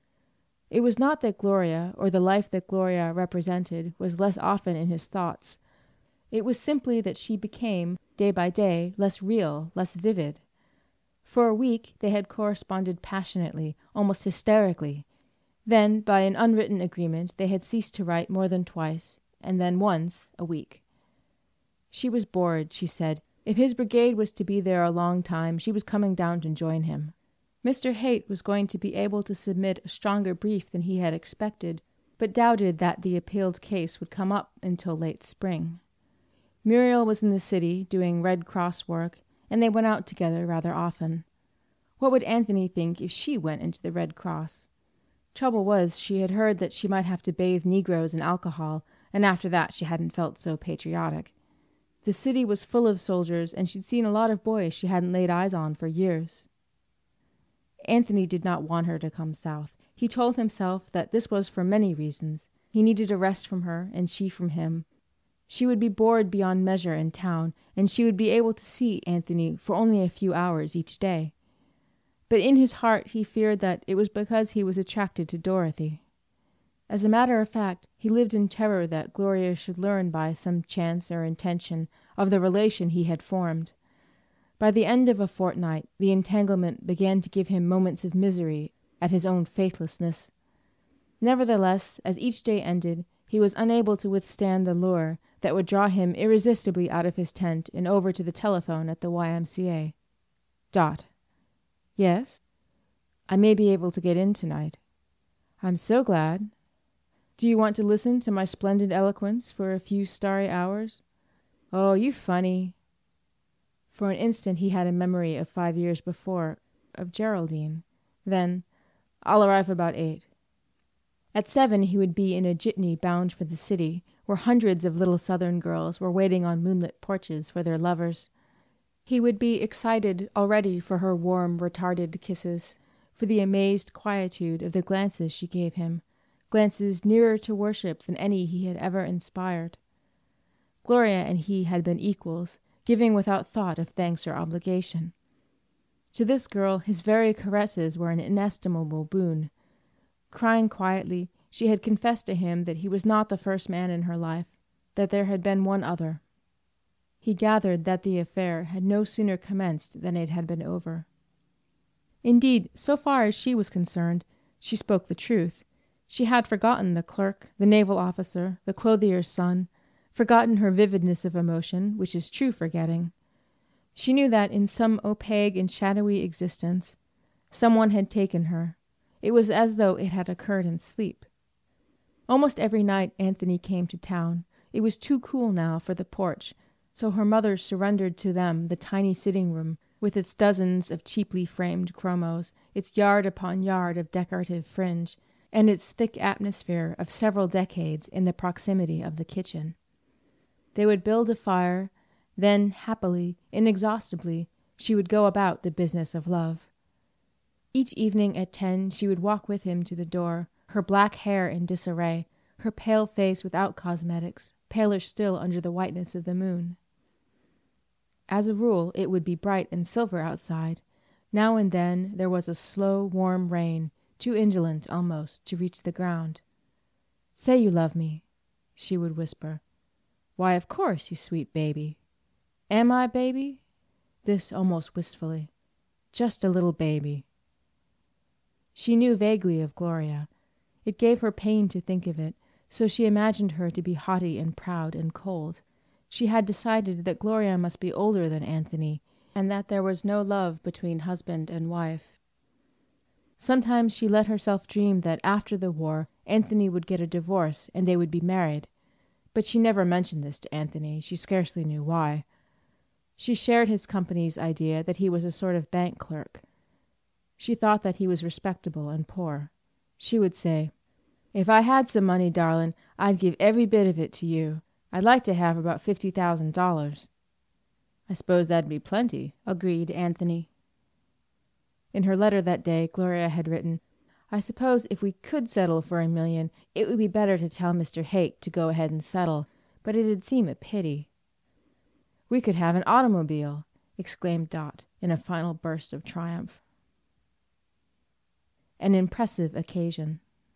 It was not that Gloria, or the life that Gloria represented, was less often in his thoughts. It was simply that she became, day by day, less real, less vivid. For a week they had corresponded passionately, almost hysterically. Then, by an unwritten agreement, they had ceased to write more than twice, and then once a week. She was bored, she said. If his brigade was to be there a long time, she was coming down to join him. Mr. Haight was going to be able to submit a stronger brief than he had expected, but doubted that the appealed case would come up until late spring. Muriel was in the city doing Red Cross work, and they went out together rather often. What would Anthony think if she went into the Red Cross? Trouble was, she had heard that she might have to bathe Negroes in alcohol, and after that she hadn't felt so patriotic. The city was full of soldiers, and she'd seen a lot of boys she hadn't laid eyes on for years. Anthony did not want her to come south. He told himself that this was for many reasons. He needed a rest from her, and she from him. She would be bored beyond measure in town, and she would be able to see Anthony for only a few hours each day. But in his heart he feared that it was because he was attracted to Dorothy. As a matter of fact, he lived in terror that Gloria should learn by some chance or intention of the relation he had formed. By the end of a fortnight the entanglement began to give him moments of misery at his own faithlessness. Nevertheless, as each day ended, he was unable to withstand the lure that would draw him irresistibly out of his tent and over to the telephone at the YMCA. Dot. Yes? I may be able to get in tonight. I'm so glad. Do you want to listen to my splendid eloquence for a few starry hours? Oh, you funny. For an instant he had a memory of 5 years before, of Geraldine. Then, I'll arrive about 8. At 7 he would be in a jitney bound for the city, where hundreds of little Southern girls were waiting on moonlit porches for their lovers. He would be excited already for her warm, retarded kisses, for the amazed quietude of the glances she gave him, glances nearer to worship than any he had ever inspired. Gloria and he had been equals, giving without thought of thanks or obligation. To this girl his very caresses were an inestimable boon. Crying quietly, she had confessed to him that he was not the first man in her life, that there had been one other. He gathered that the affair had no sooner commenced than it had been over. Indeed, so far as she was concerned, she spoke the truth. She had forgotten the clerk, the naval officer, the clothier's son, forgotten her vividness of emotion, which is true forgetting. She knew that in some opaque and shadowy existence, someone had taken her. It was as though it had occurred in sleep. Almost every night Anthony came to town. It was too cool now for the porch, so her mother surrendered to them the tiny sitting room, with its dozens of cheaply framed chromos, its yard upon yard of decorative fringe, and its thick atmosphere of several decades in the proximity of the kitchen. They would build a fire, then, happily, inexhaustibly, she would go about the business of love. Each evening at 10 she would walk with him to the door, her black hair in disarray, her pale face without cosmetics, paler still under the whiteness of the moon. As a rule, it would be bright and silver outside. Now and then there was a slow, warm rain, too indolent, almost, to reach the ground. "Say you love me," she would whisper. "Why, of course, you sweet baby." "Am I, baby?" This almost wistfully. "Just a little baby." She knew vaguely of Gloria. It gave her pain to think of it, so she imagined her to be haughty and proud and cold. She had decided that Gloria must be older than Anthony, and that there was no love between husband and wife. Sometimes she let herself dream that after the war Anthony would get a divorce and they would be married. But she never mentioned this to Anthony. She scarcely knew why. She shared his company's idea that he was a sort of bank clerk. She thought that he was respectable and poor. She would say, "If I had some money, darling, I'd give every bit of it to you. I'd like to have about $50,000. "I suppose that'd be plenty," agreed Anthony. In her letter that day, Gloria had written, "I suppose if we could settle for $1 million, it would be better to tell Mr. Haight to go ahead and settle, but it'd seem a pity." "We could have an automobile," exclaimed Dot in a final burst of triumph. An impressive occasion.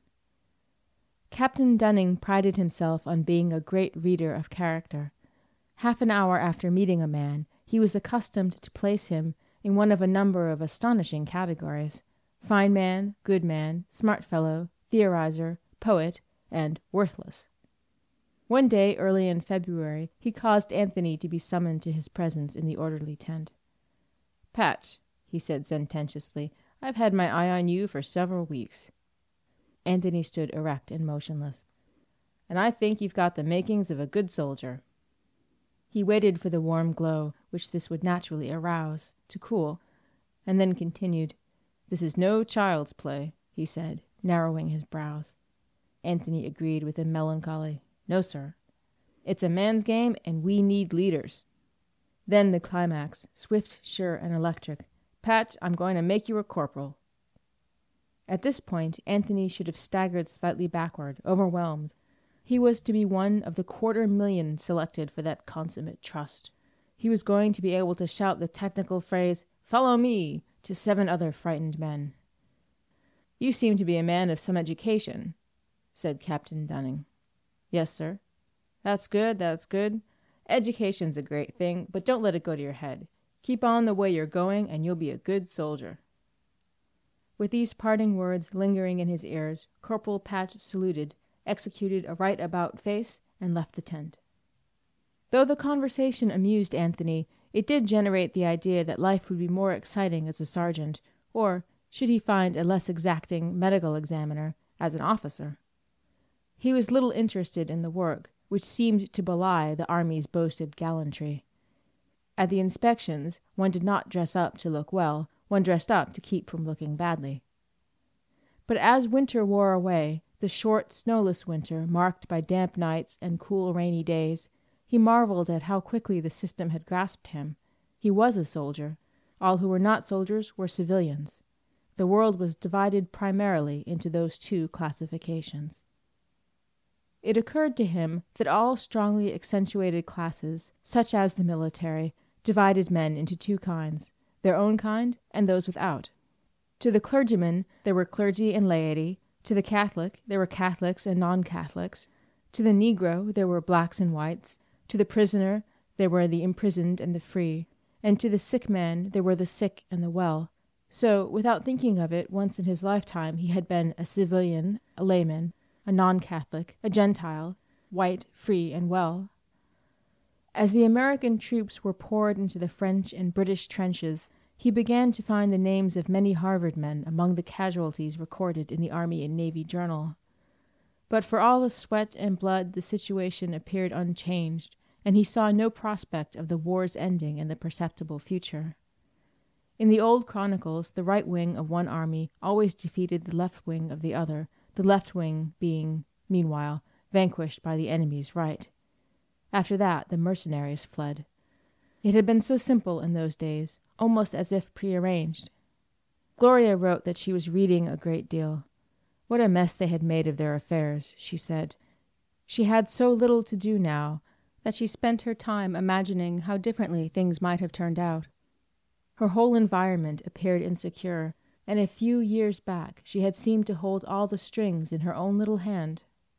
Captain Dunning prided himself on being a great reader of character. Half an hour after meeting a man, he was accustomed to place him in one of a number of astonishing categories: fine man, good man, smart fellow, theorizer, poet, and worthless. One day early in February he caused Anthony to be summoned to his presence in the orderly tent. "Patch," he said sententiously, "I've had my eye on you for several weeks." Anthony stood erect and motionless. "And I think you've got the makings of a good soldier." He waited for the warm glow, which this would naturally arouse, to cool, and then continued. "This is no child's play," he said, narrowing his brows. Anthony agreed with a melancholy, "No, sir." "It's a man's game, and we need leaders." Then the climax, swift, sure, and electric. "Patch, I'm going to make you a corporal." At this point Anthony should have staggered slightly backward, overwhelmed. He was to be one of the 250,000 selected for that consummate trust. He was going to be able to shout the technical phrase, "Follow me," to 7 other frightened men. "You seem to be a man of some education," said Captain Dunning. "Yes, sir." "That's good, that's good. Education's a great thing, but don't let it go to your head. Keep on the way you're going, and you'll be a good soldier." With these parting words lingering in his ears, Corporal Patch saluted, executed a right about face, and left the tent. Though the conversation amused Anthony, it did generate the idea that life would be more exciting as a sergeant, or, should he find a less exacting medical examiner, as an officer. He was little interested in the work, which seemed to belie the Army's boasted gallantry. At the inspections one did not dress up to look well, one dressed up to keep from looking badly. But as winter wore away, the short, snowless winter marked by damp nights and cool, rainy days, he marveled at how quickly the system had grasped him. He was a soldier. All who were not soldiers were civilians. The world was divided primarily into those 2 classifications. It occurred to him that all strongly accentuated classes, such as the military, divided men into 2 kinds: their own kind and those without. To the clergyman there were clergy and laity, to the Catholic there were Catholics and non-Catholics, to the Negro there were blacks and whites, to the prisoner there were the imprisoned and the free, and to the sick man there were the sick and the well. So, without thinking of it, once in his lifetime he had been a civilian, a layman, a non-Catholic, a Gentile, white, free, and well. As the American troops were poured into the French and British trenches, he began to find the names of many Harvard men among the casualties recorded in the Army and Navy Journal. But for all the sweat and blood the situation appeared unchanged, and he saw no prospect of the war's ending in the perceptible future. In the old chronicles the right wing of one army always defeated the left wing of the other, the left wing being, meanwhile, vanquished by the enemy's right. After that the mercenaries fled. It had been so simple in those days, almost as if prearranged. Gloria wrote that she was reading a great deal. What a mess they had made of their affairs, she said. She had so little to do now that she spent her time imagining how differently things might have turned out. Her whole environment appeared insecure, and a few years back she had seemed to hold all the strings in her own little hand.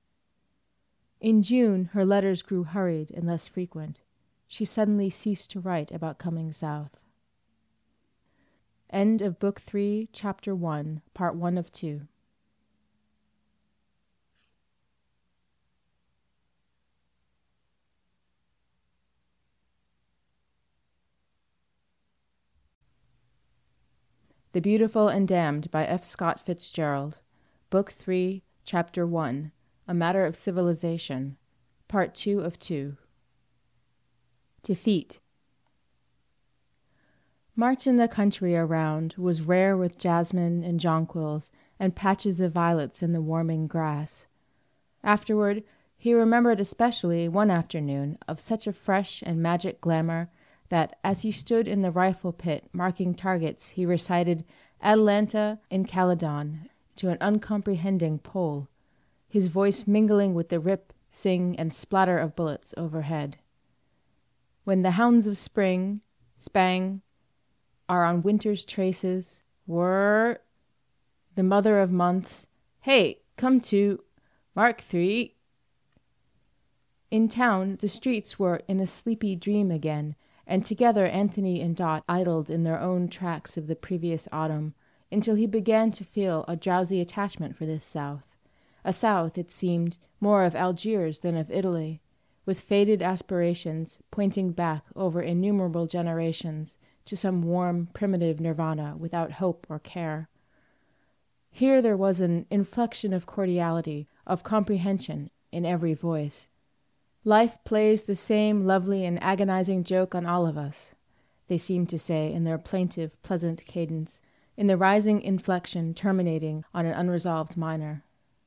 In June her letters grew hurried and less frequent. She suddenly ceased to write about coming south. End of Book 3, Chapter 1, Part 1 of 2. The Beautiful and Damned by F. Scott Fitzgerald. Book 3, Chapter 1, A Matter of Civilization. Part 2 of 2. Defeat. March in the country around was rare with jasmine and jonquils and patches of violets in the warming grass. Afterward, he remembered especially one afternoon of such a fresh and magic glamour that, as he stood in the rifle pit marking targets, he recited Atalanta in Calydon to an uncomprehending Pole, his voice mingling with the rip, sing, and splatter of bullets overhead. When the hounds of spring, spang, are on winter's traces, whir, the mother of months, hey, come to, Mark 3. In town, the streets were in a sleepy dream again, and together Anthony and Dot idled in their own tracks of the previous autumn, until he began to feel a drowsy attachment for this South. A South, it seemed, more of Algiers than of Italy, with faded aspirations pointing back over innumerable generations to some warm, primitive nirvana without hope or care. Here there was an inflection of cordiality, of comprehension, in every voice. Life plays the same lovely and agonizing joke on all of us, they seemed to say in their plaintive, pleasant cadence, in the rising inflection terminating on an unresolved minor.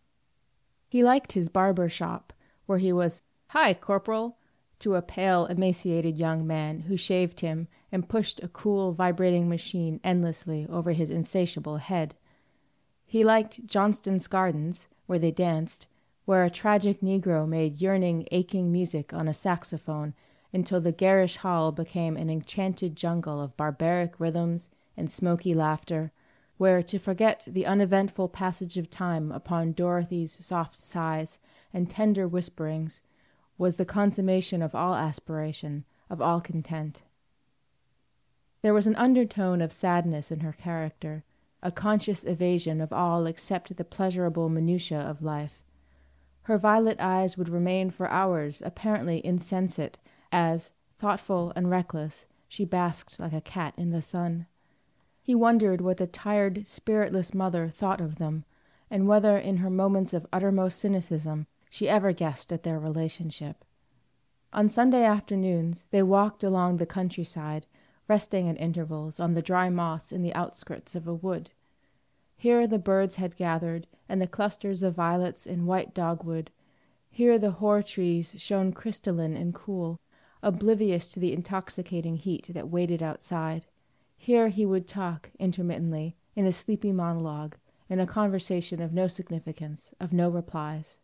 He liked his barber shop, where he was, "Hi, Corporal," to a pale, emaciated young man who shaved him and pushed a cool, vibrating machine endlessly over his insatiable head. He liked Johnston's Gardens, where they danced, where a tragic Negro made yearning, aching music on a saxophone until the garish hall became an enchanted jungle of barbaric rhythms and smoky laughter, where to forget the uneventful passage of time upon Dorothy's soft sighs and tender whisperings was the consummation of all aspiration, of all content. There was an undertone of sadness in her character, a conscious evasion of all except the pleasurable minutiae of life. Her violet eyes would remain for hours apparently insensate as, thoughtful and reckless, she basked like a cat in the sun. He wondered what the tired, spiritless mother thought of them, and whether in her moments of uttermost cynicism she ever guessed at their relationship. On Sunday afternoons they walked along the countryside, resting at intervals on the dry moss in the outskirts of a wood. Here the birds had gathered, and the clusters of violets in white dogwood. Here the hoar trees shone crystalline and cool, oblivious to the intoxicating heat that waited outside. Here he would talk, intermittently, in a sleepy monologue, in a conversation of no significance, of no replies.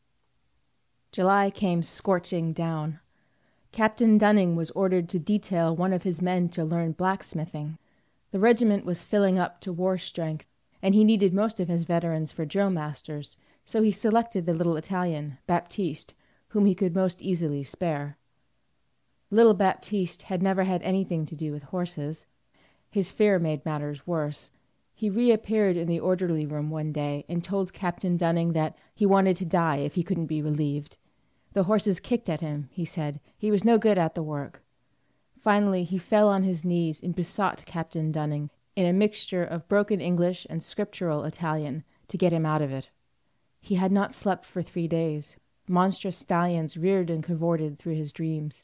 July came scorching down. Captain Dunning was ordered to detail one of his men to learn blacksmithing. The regiment was filling up to war strength, and he needed most of his veterans for drill masters, so he selected the little Italian, Baptiste, whom he could most easily spare. Little Baptiste had never had anything to do with horses. His fear made matters worse. He reappeared in the orderly room one day and told Captain Dunning that he wanted to die if he couldn't be relieved. The horses kicked at him, he said. He was no good at the work. Finally he fell on his knees and besought Captain Dunning, in a mixture of broken English and scriptural Italian, to get him out of it. He had not slept for 3 days. Monstrous stallions reared and cavorted through his dreams.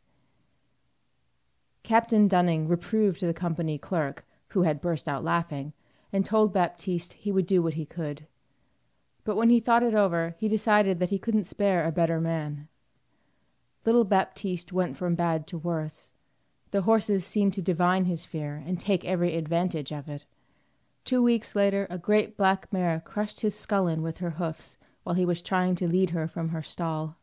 Captain Dunning reproved the company clerk, who had burst out laughing, and told Baptiste he would do what he could. But when he thought it over, he decided that he couldn't spare a better man. Little Baptiste went from bad to worse. The horses seemed to divine his fear and take every advantage of it. 2 weeks later a great black mare crushed his skull in with her hoofs while he was trying to lead her from her stall.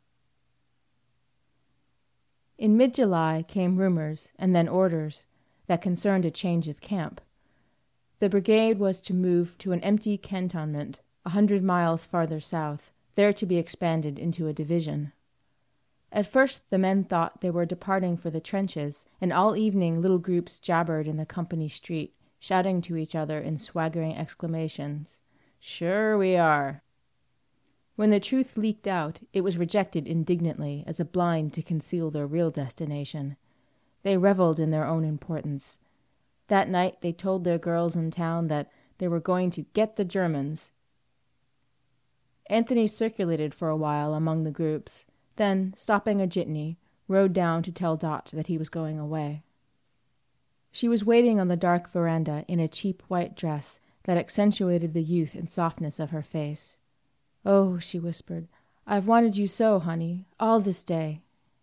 In mid-July came rumors, and then orders, that concerned a change of camp. The brigade was to move to an empty cantonment 100 miles farther south, there to be expanded into a division. At first the men thought they were departing for the trenches, and all evening little groups jabbered in the company street, shouting to each other in swaggering exclamations, "Sure we are." When the truth leaked out, it was rejected indignantly as a blind to conceal their real destination. They reveled in their own importance. That night they told their girls in town that they were going to get the Germans. Anthony circulated for a while among the groups, then, stopping a jitney, rode down to tell Dot that he was going away. She was waiting on the dark veranda in a cheap white dress that accentuated the youth and softness of her face. "Oh," she whispered, "I've wanted you so, honey, all this day.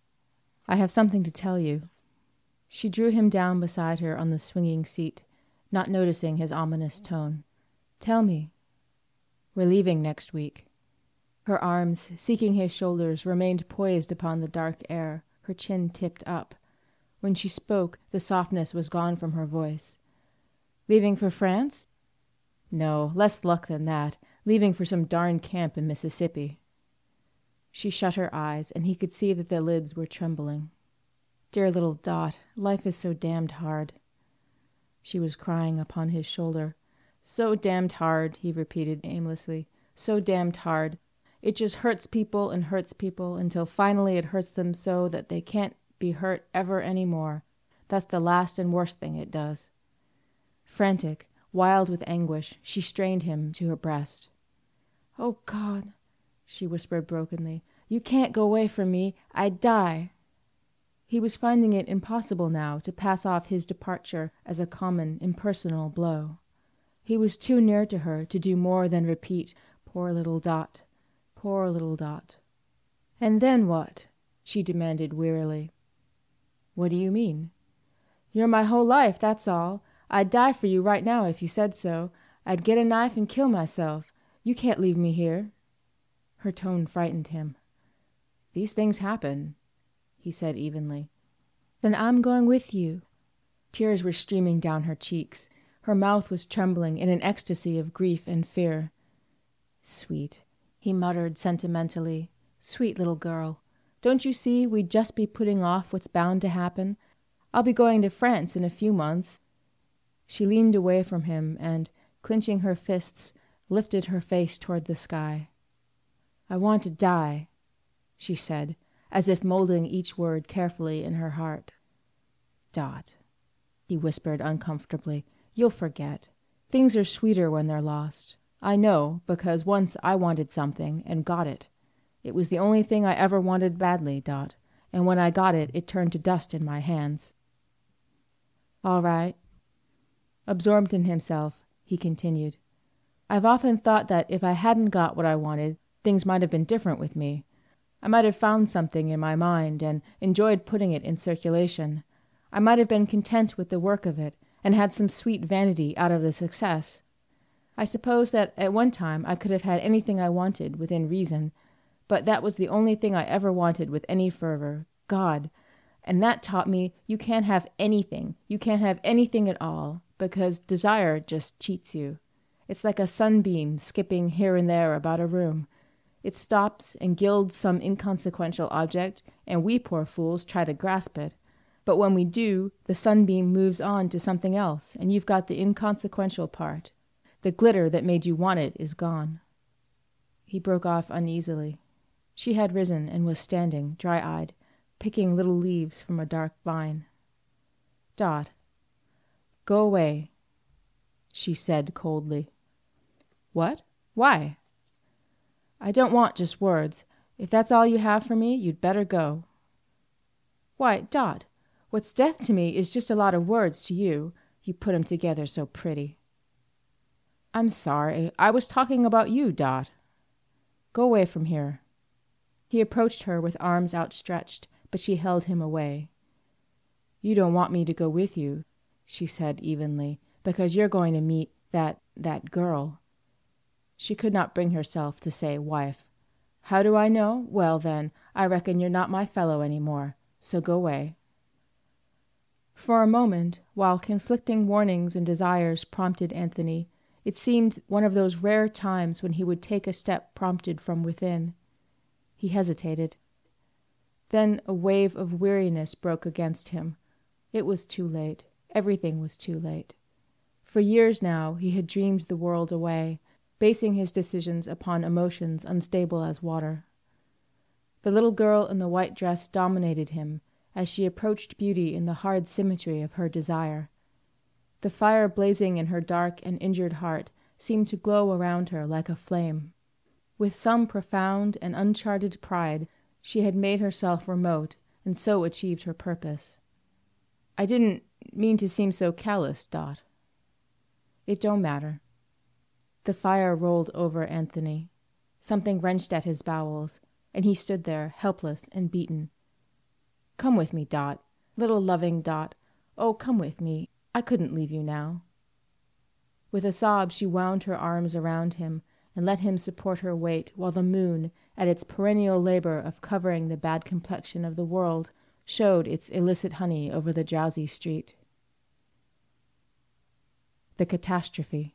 I have something to tell you." She drew him down beside her on the swinging seat, not noticing his ominous tone. "Tell me." "We're leaving next week." Her arms, seeking his shoulders, remained poised upon the dark air, her chin tipped up. When she spoke, the softness was gone from her voice. "Leaving for France?" "No, less luck than that. Leaving for some darn camp in Mississippi." She shut her eyes, and he could see that the lids were trembling. "Dear little Dot, life is so damned hard." She was crying upon his shoulder. "So damned hard," he repeated aimlessly. "So damned hard. It just hurts people until finally it hurts them so that they can't be hurt ever any more. That's the last and worst thing it does." Frantic, wild with anguish, she strained him to her breast. "Oh, God," she whispered brokenly, "you can't go away from me. I'd die." He was finding it impossible now to pass off his departure as a common, impersonal blow. He was too near to her to do more than repeat, "Poor little Dot. Poor little Dot." "And then what?" she demanded wearily. "What do you mean?" "You're my whole life, that's all. I'd die for you right now if you said so. I'd get a knife and kill myself. You can't leave me here." Her tone frightened him. "These things happen," he said evenly. "Then I'm going with you." Tears were streaming down her cheeks. Her mouth was trembling in an ecstasy of grief and fear. "Sweet," he muttered sentimentally. "Sweet little girl. Don't you see we'd just be putting off what's bound to happen? I'll be going to France in a few months." She leaned away from him and, clenching her fists, lifted her face toward the sky. "I want to die," she said, as if molding each word carefully in her heart. "Dot," he whispered uncomfortably, "you'll forget. Things are sweeter when they're lost. I know, because once I wanted something and got it. It was the only thing I ever wanted badly, Dot, and when I got it, it turned to dust in my hands." "All right." Absorbed in himself, he continued, "I've often thought that if I hadn't got what I wanted, things might have been different with me. I might have found something in my mind and enjoyed putting it in circulation. I might have been content with the work of it and had some sweet vanity out of the success. I suppose that at one time I could have had anything I wanted within reason, but that was the only thing I ever wanted with any fervor. God! And that taught me you can't have anything. You can't have anything at all, because desire just cheats you. It's like a sunbeam skipping here and there about a room. It stops and gilds some inconsequential object, and we poor fools try to grasp it. But when we do, the sunbeam moves on to something else, and you've got the inconsequential part. The glitter that made you want it is gone." He broke off uneasily. She had risen and was standing, dry-eyed, picking little leaves from a dark vine. "Dot." "Go away," she said coldly. "What? Why?" "I don't want just words. If that's all you have for me, you'd better go." "Why, Dot, what's death to me is just a lot of words to you. You put 'em together so pretty." "I'm sorry. I was talking about you, Dot." "Go away from here." He approached her with arms outstretched, but she held him away. "You don't want me to go with you," she said evenly, "because you're going to meet that girl." She could not bring herself to say wife. "How do I know? Well, then, I reckon you're not my fellow any more. So go away." For a moment, while conflicting warnings and desires prompted Anthony, it seemed one of those rare times when he would take a step prompted from within. He hesitated. Then a wave of weariness broke against him. It was too late. Everything was too late. For years now he had dreamed the world away, basing his decisions upon emotions unstable as water. The little girl in the white dress dominated him as she approached beauty in the hard symmetry of her desire. The fire blazing in her dark and injured heart seemed to glow around her like a flame. With some profound and uncharted pride, she had made herself remote and so achieved her purpose. "I didn't mean to seem so callous, Dot." "It don't matter." The fire rolled over Anthony. Something wrenched at his bowels, and he stood there, helpless and beaten. "Come with me, Dot. Little loving Dot. Oh, come with me. I couldn't leave you now." With a sob she wound her arms around him and let him support her weight while the moon, at its perennial labor of covering the bad complexion of the world, showed its illicit honey over the drowsy street. The Catastrophe.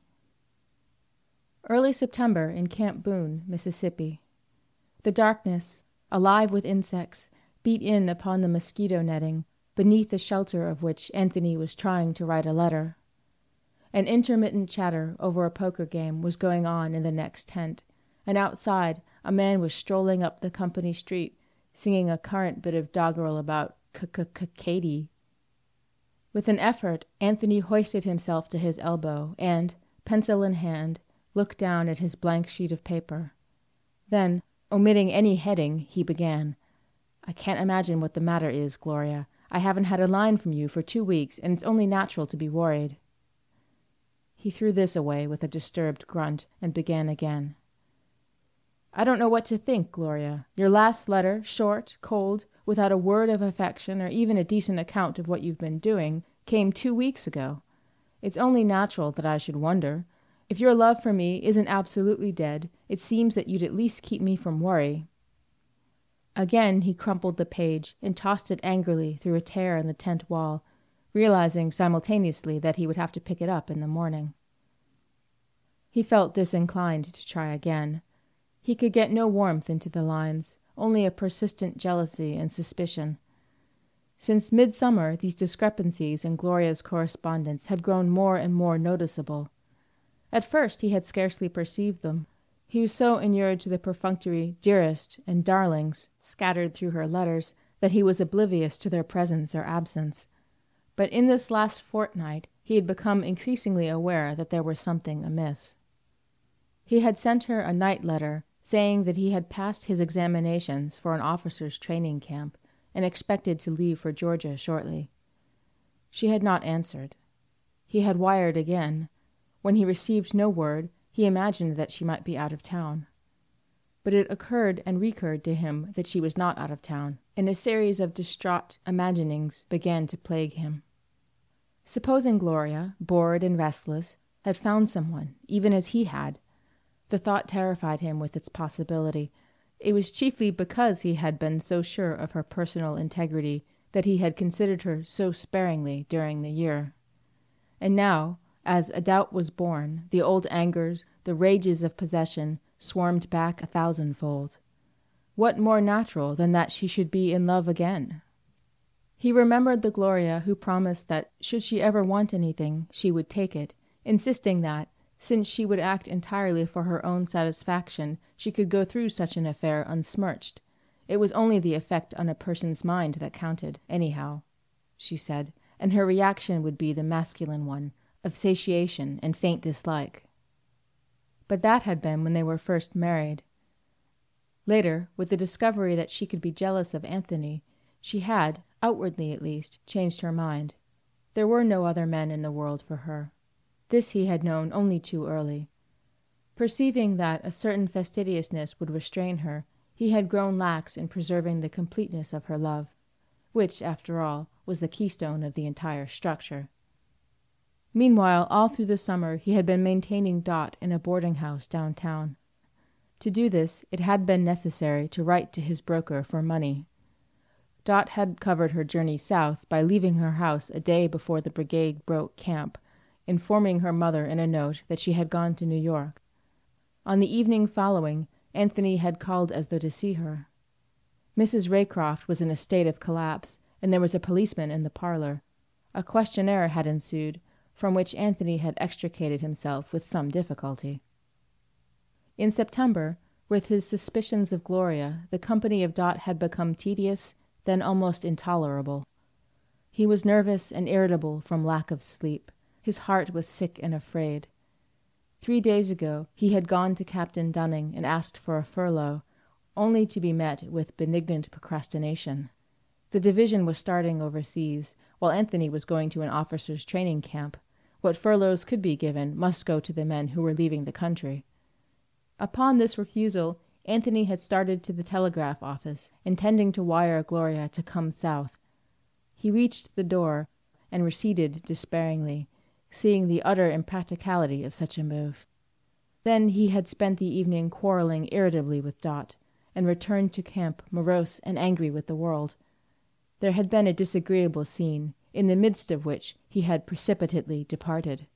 Early September in Camp Boone, Mississippi. The darkness, alive with insects, beat in upon the mosquito netting, beneath the shelter of which Anthony was trying to write a letter. An intermittent chatter over a poker game was going on in the next tent, and outside a man was strolling up the company street, singing a current bit of doggerel about Katie. With an effort, Anthony hoisted himself to his elbow and, pencil in hand, looked down at his blank sheet of paper. Then, omitting any heading, he began. "I can't imagine what the matter is, Gloria. I haven't had a line from you for 2 weeks, and it's only natural to be worried." He threw this away with a disturbed grunt and began again. "I don't know what to think, Gloria. Your last letter, short, cold, without a word of affection or even a decent account of what you've been doing, came 2 weeks ago. It's only natural that I should wonder. If your love for me isn't absolutely dead, it seems that you'd at least keep me from worry." Again he crumpled the page and tossed it angrily through a tear in the tent wall, realizing simultaneously that he would have to pick it up in the morning. He felt disinclined to try again. He could get no warmth into the lines, only a persistent jealousy and suspicion. Since midsummer these discrepancies in Gloria's correspondence had grown more and more noticeable. At first he had scarcely perceived them. He was so inured to the perfunctory "dearest" and "darlings" scattered through her letters that he was oblivious to their presence or absence. But in this last fortnight he had become increasingly aware that there was something amiss. He had sent her a night letter saying that he had passed his examinations for an officers' training camp and expected to leave for Georgia shortly. She had not answered. He had wired again. When he received no word, he imagined that she might be out of town. But it occurred and recurred to him that she was not out of town, and a series of distraught imaginings began to plague him. Supposing Gloria, bored and restless, had found someone, even as he had. The thought terrified him with its possibility. It was chiefly because he had been so sure of her personal integrity that he had considered her so sparingly during the year. And now, as a doubt was born, the old angers, the rages of possession, swarmed back 1,000-fold. What more natural than that she should be in love again? He remembered the Gloria who promised that should she ever want anything, she would take it, insisting that, since she would act entirely for her own satisfaction, she could go through such an affair unsmirched. It was only the effect on a person's mind that counted, anyhow, she said, and her reaction would be the masculine one, of satiation and faint dislike. But that had been when they were first married. Later, with the discovery that she could be jealous of Anthony, she had, outwardly at least, changed her mind. There were no other men in the world for her. This he had known only too early. Perceiving that a certain fastidiousness would restrain her, he had grown lax in preserving the completeness of her love, which, after all, was the keystone of the entire structure. Meanwhile, all through the summer he had been maintaining Dot in a boarding-house downtown. To do this, it had been necessary to write to his broker for money. Dot had covered her journey south by leaving her house a day before the brigade broke camp, informing her mother in a note that she had gone to New York. On the evening following, Anthony had called as though to see her. Mrs. Raycroft was in a state of collapse, and there was a policeman in the parlor. A questionnaire had ensued, from which Anthony had extricated himself with some difficulty. In September, with his suspicions of Gloria, the company of Dot had become tedious, then almost intolerable. He was nervous and irritable from lack of sleep, His heart was sick and afraid. 3 days ago he had gone to Captain Dunning and asked for a furlough, only to be met with benignant procrastination. The division was starting overseas, while Anthony was going to an officers' training camp. What furloughs could be given must go to the men who were leaving the country. Upon this refusal, Anthony had started to the telegraph office, intending to wire Gloria to come south. He reached the door and receded despairingly, seeing the utter impracticality of such a move. Then he had spent the evening quarreling irritably with Dot, and returned to camp morose and angry with the world. There had been a disagreeable scene, in the midst of which he had precipitately departed.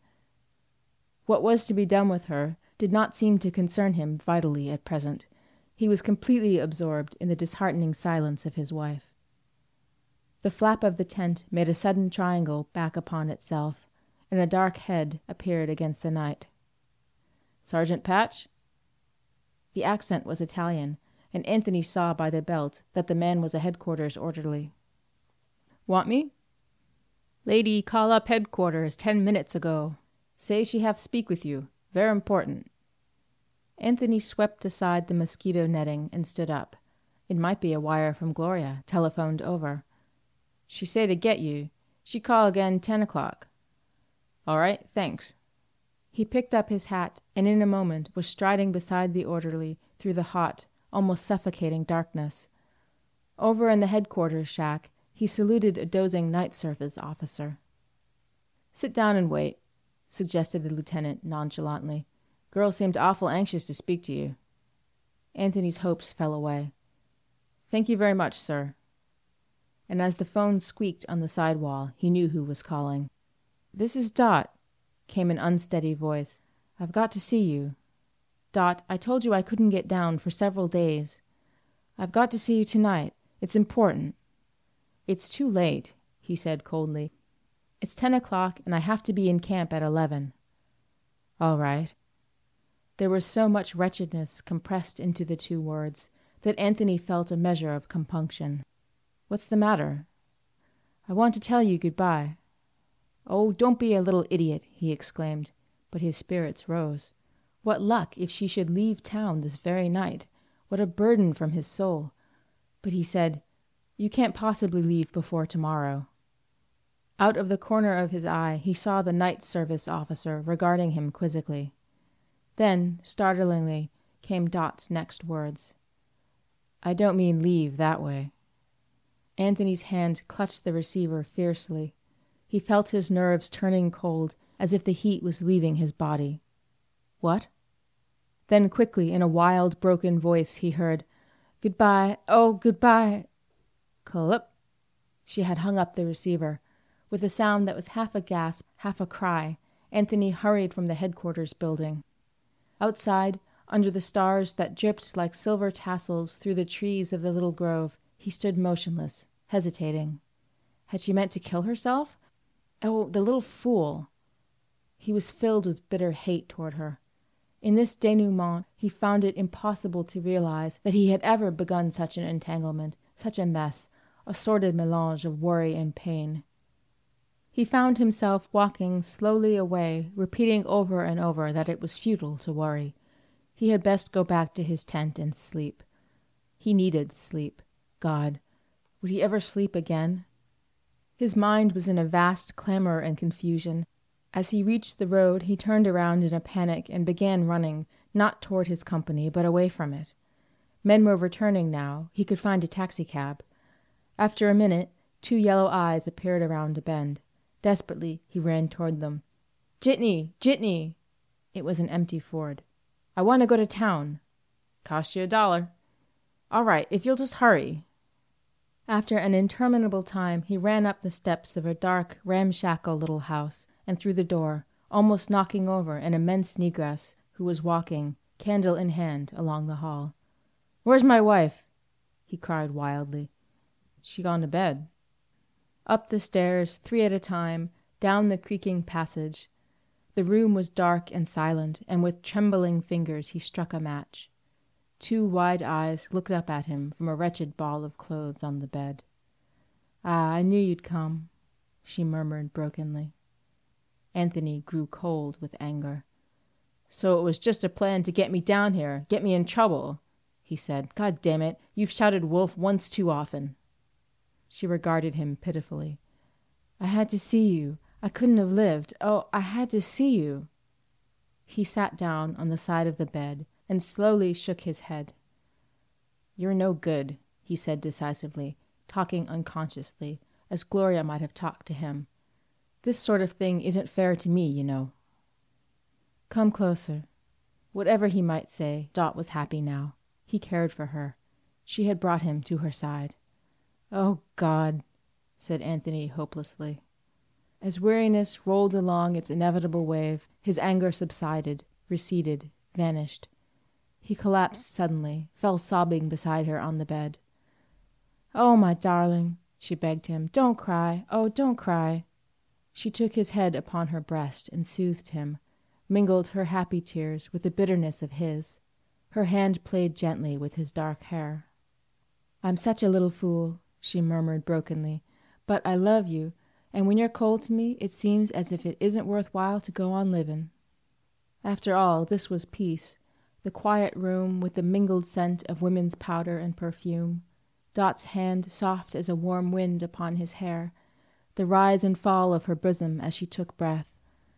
What was to be done with her did not seem to concern him vitally at present. He was completely absorbed in the disheartening silence of his wife. The flap of the tent made a sudden triangle back upon itself, and a dark head appeared against the night. "Sergeant Patch?" The accent was Italian, and Anthony saw by the belt that the man was a headquarters orderly. "Want me?" "Lady call up headquarters 10 minutes ago. Say she have speak with you. Ver' important." Anthony swept aside the mosquito netting and stood up. It might be a wire from Gloria, telephoned over. "She say to get you. She call again 10 o'clock." "All right, thanks." He picked up his hat and in a moment was striding beside the orderly through the hot, almost suffocating darkness. Over in the headquarters shack he saluted a dozing night service officer. "Sit down and wait," suggested the lieutenant nonchalantly. "Girl seemed awful anxious to speak to you." Anthony's hopes fell away. "Thank you very much, sir." And as the phone squeaked on the sidewall, he knew who was calling. "This is Dot," came an unsteady voice. "I've got to see you. Dot, I told you I couldn't get down for several days. I've got to see you tonight. It's important." "It's too late," he said coldly. "It's 10 o'clock and I have to be in camp at 11. "All right." There was so much wretchedness compressed into the two words that Anthony felt a measure of compunction. "What's the matter?" "I want to tell you good-bye." "Oh, don't be a little idiot," he exclaimed, but his spirits rose. What luck if she should leave town this very night! What a burden from his soul! But he said, "You can't possibly leave before tomorrow." Out of the corner of his eye he saw the night service officer regarding him quizzically. Then, startlingly, came Dot's next words. "I don't mean leave that way." Anthony's hand clutched the receiver fiercely. He felt his nerves turning cold, as if the heat was leaving his body. "What?" Then quickly, in a wild, broken voice, he heard, "Goodbye. Oh, goodbye." "Clip." She had hung up the receiver. With a sound that was half a gasp, half a cry, Anthony hurried from the headquarters building. Outside, under the stars that dripped like silver tassels through the trees of the little grove, he stood motionless, hesitating. Had she meant to kill herself? Oh, the little fool! He was filled with bitter hate toward her. In this denouement he found it impossible to realize that he had ever begun such an entanglement, such a mess, a sordid melange of worry and pain. He found himself walking slowly away, repeating over and over that it was futile to worry. He had best go back to his tent and sleep. He needed sleep. God, would he ever sleep again? His mind was in a vast clamor and confusion. As he reached the road he turned around in a panic and began running, not toward his company, but away from it. Men were returning now. He could find a taxicab. After a minute, 2 yellow eyes appeared around a bend. Desperately he ran toward them. "Jitney! Jitney!" It was an empty Ford. "I want to go to town." "Cost you $1." "All right, if you'll just hurry." After an interminable time he ran up the steps of a dark, ramshackle little house and through the door, almost knocking over an immense negress who was walking, candle in hand, along the hall. "Where's my wife?" he cried wildly. "She gone to bed." Up the stairs, 3 at a time, down the creaking passage. The room was dark and silent, and with trembling fingers he struck a match. 2 wide eyes looked up at him from a wretched ball of clothes on the bed. "Ah, I knew you'd come," she murmured brokenly. Anthony grew cold with anger. "So it was just a plan to get me down here, get me in trouble," he said. "God damn it, you've shouted wolf once too often." She regarded him pitifully. "I had to see you. I couldn't have lived. Oh, I had to see you." He sat down on the side of the bed and slowly shook his head. "You're no good," he said decisively, talking unconsciously, as Gloria might have talked to him. "This sort of thing isn't fair to me, you know." "Come closer." Whatever he might say, Dot was happy now. He cared for her. She had brought him to her side. "Oh, God," said Anthony hopelessly. As weariness rolled along its inevitable wave, his anger subsided, receded, vanished. He collapsed suddenly, fell sobbing beside her on the bed. "Oh, my darling," she begged him, "don't cry. Oh, don't cry." She took his head upon her breast and soothed him, mingled her happy tears with the bitterness of his. Her hand played gently with his dark hair. "I'm such a little fool," she murmured brokenly, "but I love you, and when you're cold to me it seems as if it isn't worth while to go on living." After all, this was peace, the quiet room with the mingled scent of women's powder and perfume, Dot's hand soft as a warm wind upon his hair, the rise and fall of her bosom as she took breath.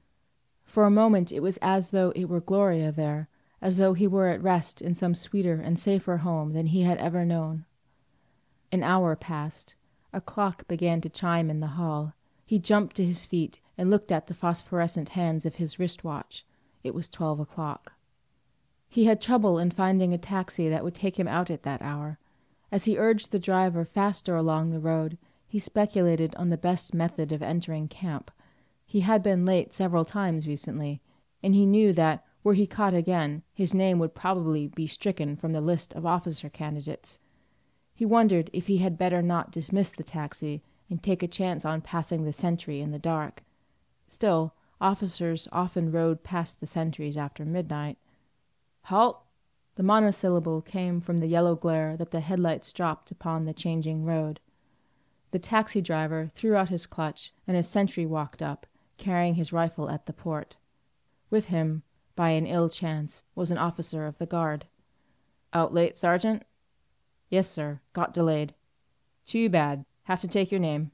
For a moment it was as though it were Gloria there, as though he were at rest in some sweeter and safer home than he had ever known. An hour passed. A clock began to chime in the hall. He jumped to his feet and looked at the phosphorescent hands of his wristwatch. It was 12 o'clock. He had trouble in finding a taxi that would take him out at that hour. As he urged the driver faster along the road, he speculated on the best method of entering camp. He had been late several times recently, and he knew that, were he caught again, his name would probably be stricken from the list of officer candidates. He wondered if he had better not dismiss the taxi and take a chance on passing the sentry in the dark. Still, officers often rode past the sentries after midnight. "Halt!" The monosyllable came from the yellow glare that the headlights dropped upon the changing road. The taxi driver threw out his clutch, and a sentry walked up, carrying his rifle at the port. With him, by an ill chance, was an officer of the guard. "Out late, Sergeant?" "Yes, sir. Got delayed." "Too bad. Have to take your name."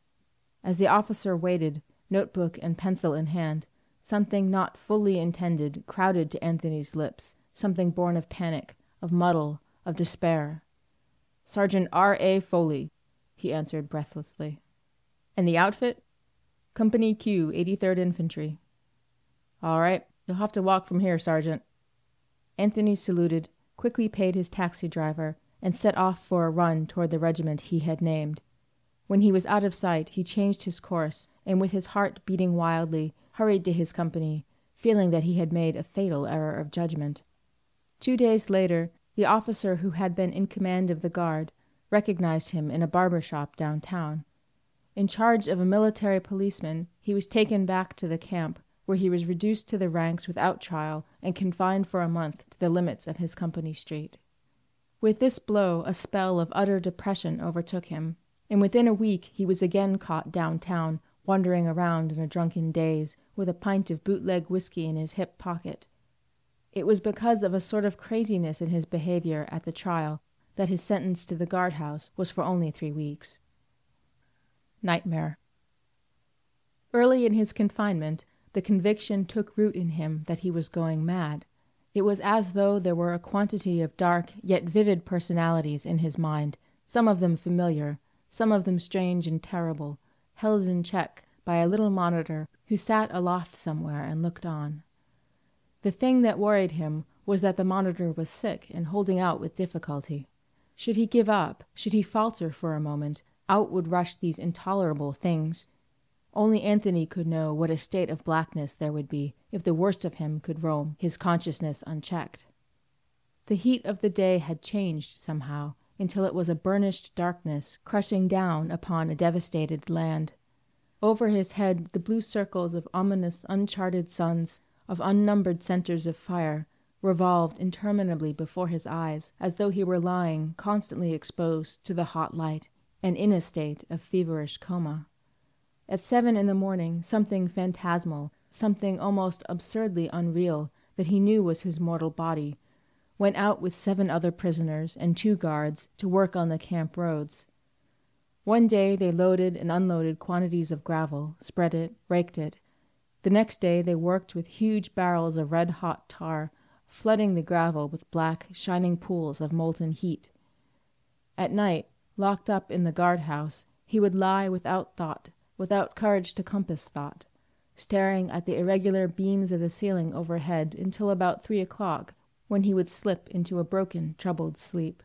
As the officer waited, notebook and pencil in hand, something not fully intended crowded to Anthony's lips, something born of panic, of muddle, of despair. "Sergeant R.A. Foley," he answered breathlessly. "And the outfit?" "Company Q, 83rd Infantry." "All right. You'll have to walk from here, Sergeant." Anthony saluted, quickly paid his taxi driver, and set off for a run toward the regiment he had named. When he was out of sight he changed his course, and with his heart beating wildly, hurried to his company, feeling that he had made a fatal error of judgment. 2 days later, the officer who had been in command of the guard recognized him in a barber shop downtown. In charge of a military policeman, he was taken back to the camp, where he was reduced to the ranks without trial and confined for a month to the limits of his company street. With this blow a spell of utter depression overtook him, and within a week he was again caught downtown, wandering around in a drunken daze, with a pint of bootleg whiskey in his hip pocket. It was because of a sort of craziness in his behavior at the trial that his sentence to the guardhouse was for only 3 weeks. Nightmare. Early in his confinement, the conviction took root in him that he was going mad. It was as though there were a quantity of dark yet vivid personalities in his mind, some of them familiar, some of them strange and terrible, held in check by a little monitor who sat aloft somewhere and looked on. The thing that worried him was that the monitor was sick and holding out with difficulty. Should he give up, should he falter for a moment, out would rush these intolerable things. Only Anthony could know what a state of blackness there would be if the worst of him could roam his consciousness unchecked. The heat of the day had changed somehow, until it was a burnished darkness crushing down upon a devastated land. Over his head the blue circles of ominous uncharted suns, of unnumbered centers of fire, revolved interminably before his eyes, as though he were lying constantly exposed to the hot light and in a state of feverish coma. At 7 in the morning something phantasmal, something almost absurdly unreal, that he knew was his mortal body, went out with 7 other prisoners and 2 guards to work on the camp roads. One day they loaded and unloaded quantities of gravel, spread it, raked it. The next day they worked with huge barrels of red-hot tar, flooding the gravel with black, shining pools of molten heat. At night, locked up in the guard-house, he would lie without thought, without courage to compass thought, staring at the irregular beams of the ceiling overhead until about 3 o'clock, when he would slip into a broken, troubled sleep.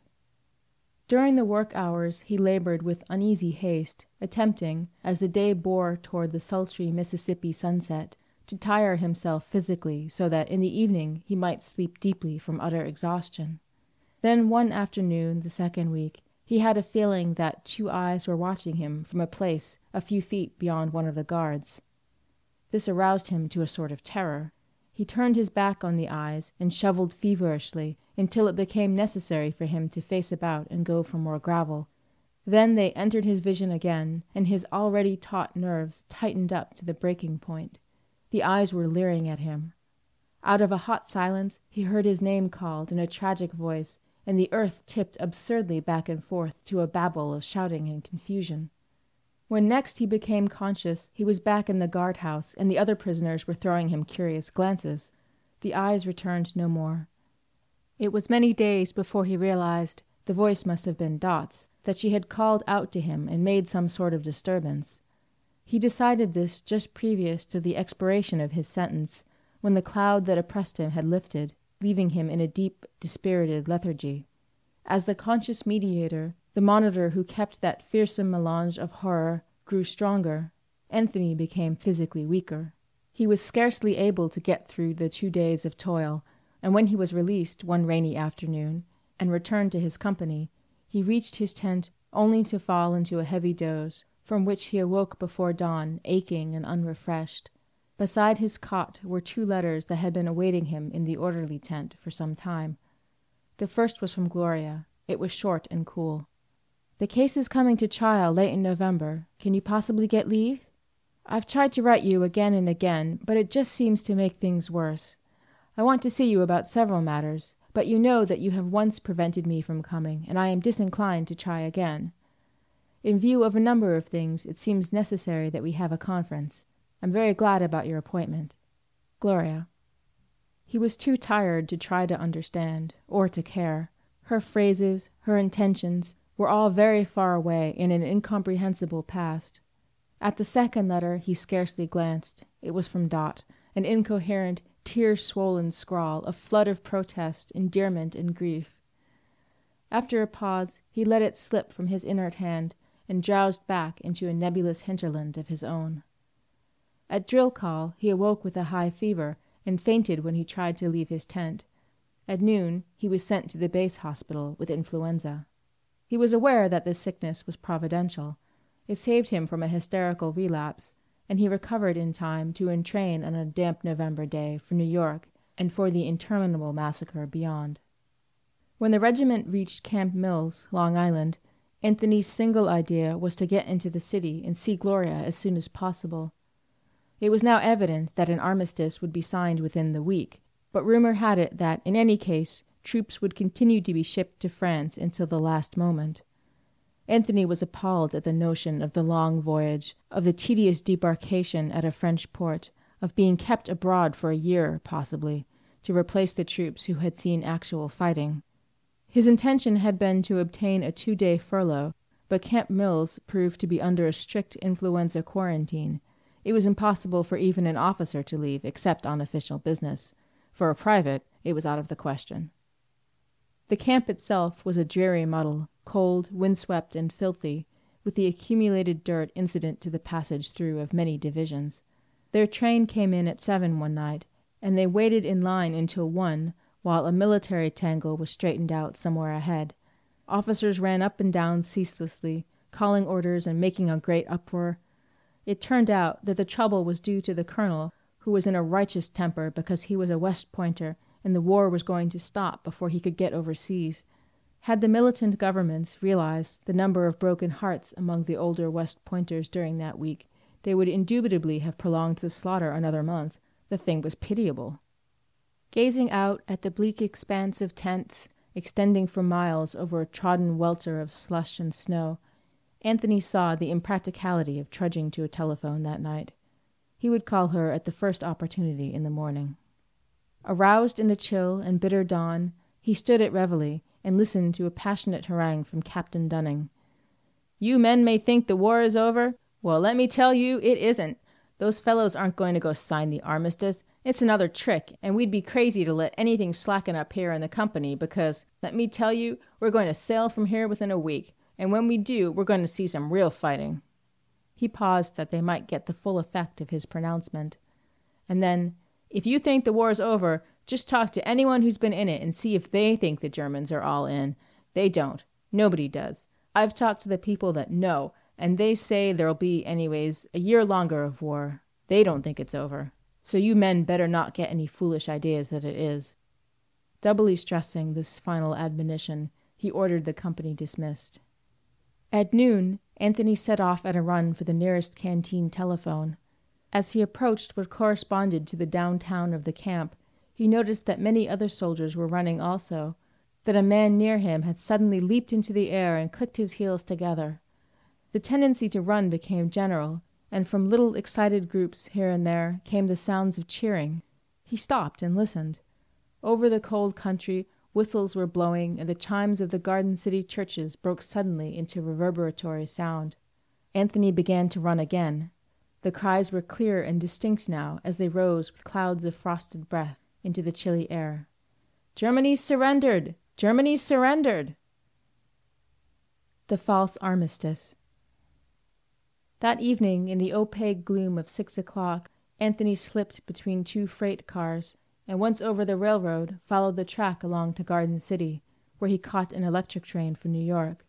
During the work hours he labored with uneasy haste, attempting, as the day bore toward the sultry Mississippi sunset, to tire himself physically so that in the evening he might sleep deeply from utter exhaustion. Then one afternoon, the second week, he had a feeling that 2 eyes were watching him from a place a few feet beyond one of the guards. This aroused him to a sort of terror. He turned his back on the eyes and shoveled feverishly until it became necessary for him to face about and go for more gravel. Then they entered his vision again, and his already taut nerves tightened up to the breaking point. The eyes were leering at him. Out of a hot silence he heard his name called in a tragic voice, and the earth tipped absurdly back and forth to a babble of shouting and confusion. When next he became conscious, he was back in the guard-house, and the other prisoners were throwing him curious glances. The eyes returned no more. It was many days before he realized the voice must have been Dot's, that she had called out to him and made some sort of disturbance. He decided this just previous to the expiration of his sentence, when the cloud that oppressed him had lifted, leaving him in a deep, dispirited lethargy. As the conscious mediator, the monitor who kept that fearsome melange of horror, grew stronger, Anthony became physically weaker. He was scarcely able to get through the 2 days of toil, and when he was released one rainy afternoon and returned to his company, he reached his tent only to fall into a heavy doze, from which he awoke before dawn, aching and unrefreshed. Beside his cot were 2 letters that had been awaiting him in the orderly tent for some time. The first was from Gloria. It was short and cool. "The case is coming to trial late in November. Can you possibly get leave? I've tried to write you again and again, but it just seems to make things worse. I want to see you about several matters, but you know that you have once prevented me from coming, and I am disinclined to try again. In view of a number of things, it seems necessary that we have a conference. I'm very glad about your appointment. Gloria." He was too tired to try to understand, or to care. Her phrases, her intentions, were all very far away in an incomprehensible past. At the second letter he scarcely glanced. It was from Dot, an incoherent, tear-swollen scrawl, a flood of protest, endearment, and grief. After a pause he let it slip from his inert hand and drowsed back into a nebulous hinterland of his own. At drill call he awoke with a high fever and fainted when he tried to leave his tent. At noon he was sent to the base hospital with influenza. He was aware that this sickness was providential. It saved him from a hysterical relapse, and he recovered in time to entrain on a damp November day for New York and for the interminable massacre beyond. When the regiment reached Camp Mills, Long Island, Anthony's single idea was to get into the city and see Gloria as soon as possible. It was now evident that an armistice would be signed within the week, but rumor had it that, in any case, troops would continue to be shipped to France until the last moment. Anthony was appalled at the notion of the long voyage, of the tedious debarkation at a French port, of being kept abroad for a year, possibly, to replace the troops who had seen actual fighting. His intention had been to obtain a 2-day furlough, but Camp Mills proved to be under a strict influenza quarantine. It was impossible for even an officer to leave except on official business. For a private, it was out of the question. The camp itself was a dreary muddle, cold, windswept, and filthy, with the accumulated dirt incident to the passage through of many divisions. Their train came in at 7 one night, and they waited in line until 1, while a military tangle was straightened out somewhere ahead. Officers ran up and down ceaselessly, calling orders and making a great uproar. It turned out that the trouble was due to the colonel, who was in a righteous temper because he was a West Pointer and the war was going to stop before he could get overseas. Had the militant governments realized the number of broken hearts among the older West Pointers during that week, they would indubitably have prolonged the slaughter another month. The thing was pitiable. Gazing out at the bleak expanse of tents, extending for miles over a trodden welter of slush and snow, Anthony saw the impracticality of trudging to a telephone that night. He would call her at the first opportunity in the morning. Aroused in the chill and bitter dawn, he stood at Reveille and listened to a passionate harangue from Captain Dunning. "You men may think the war is over. Well, let me tell you it isn't. Those fellows aren't going to go sign the armistice. It's another trick, and we'd be crazy to let anything slacken up here in the company because, let me tell you, we're going to sail from here within a week, and when we do, we're going to see some real fighting." He paused that they might get the full effect of his pronouncement. And then, "If you think the war's over, just talk to anyone who's been in it and see if they think the Germans are all in. They don't. Nobody does. I've talked to the people that know, and they say there'll be, anyways, a year longer of war. They don't think it's over. So you men better not get any foolish ideas that it is." Doubly stressing this final admonition, he ordered the company dismissed. At noon, Anthony set off at a run for the nearest canteen telephone. As he approached what corresponded to the downtown of the camp, he noticed that many other soldiers were running also, that a man near him had suddenly leaped into the air and clicked his heels together. The tendency to run became general, and from little excited groups here and there came the sounds of cheering. He stopped and listened. Over the cold country, whistles were blowing, and the chimes of the Garden City churches broke suddenly into reverberatory sound. Anthony began to run again. The cries were clear and distinct now as they rose with clouds of frosted breath into the chilly air. "Germany's surrendered! Germany's surrendered!" The false armistice. That evening, in the opaque gloom of 6 o'clock, Anthony slipped between two freight cars, and once over the railroad, followed the track along to Garden City, where he caught an electric train for New York.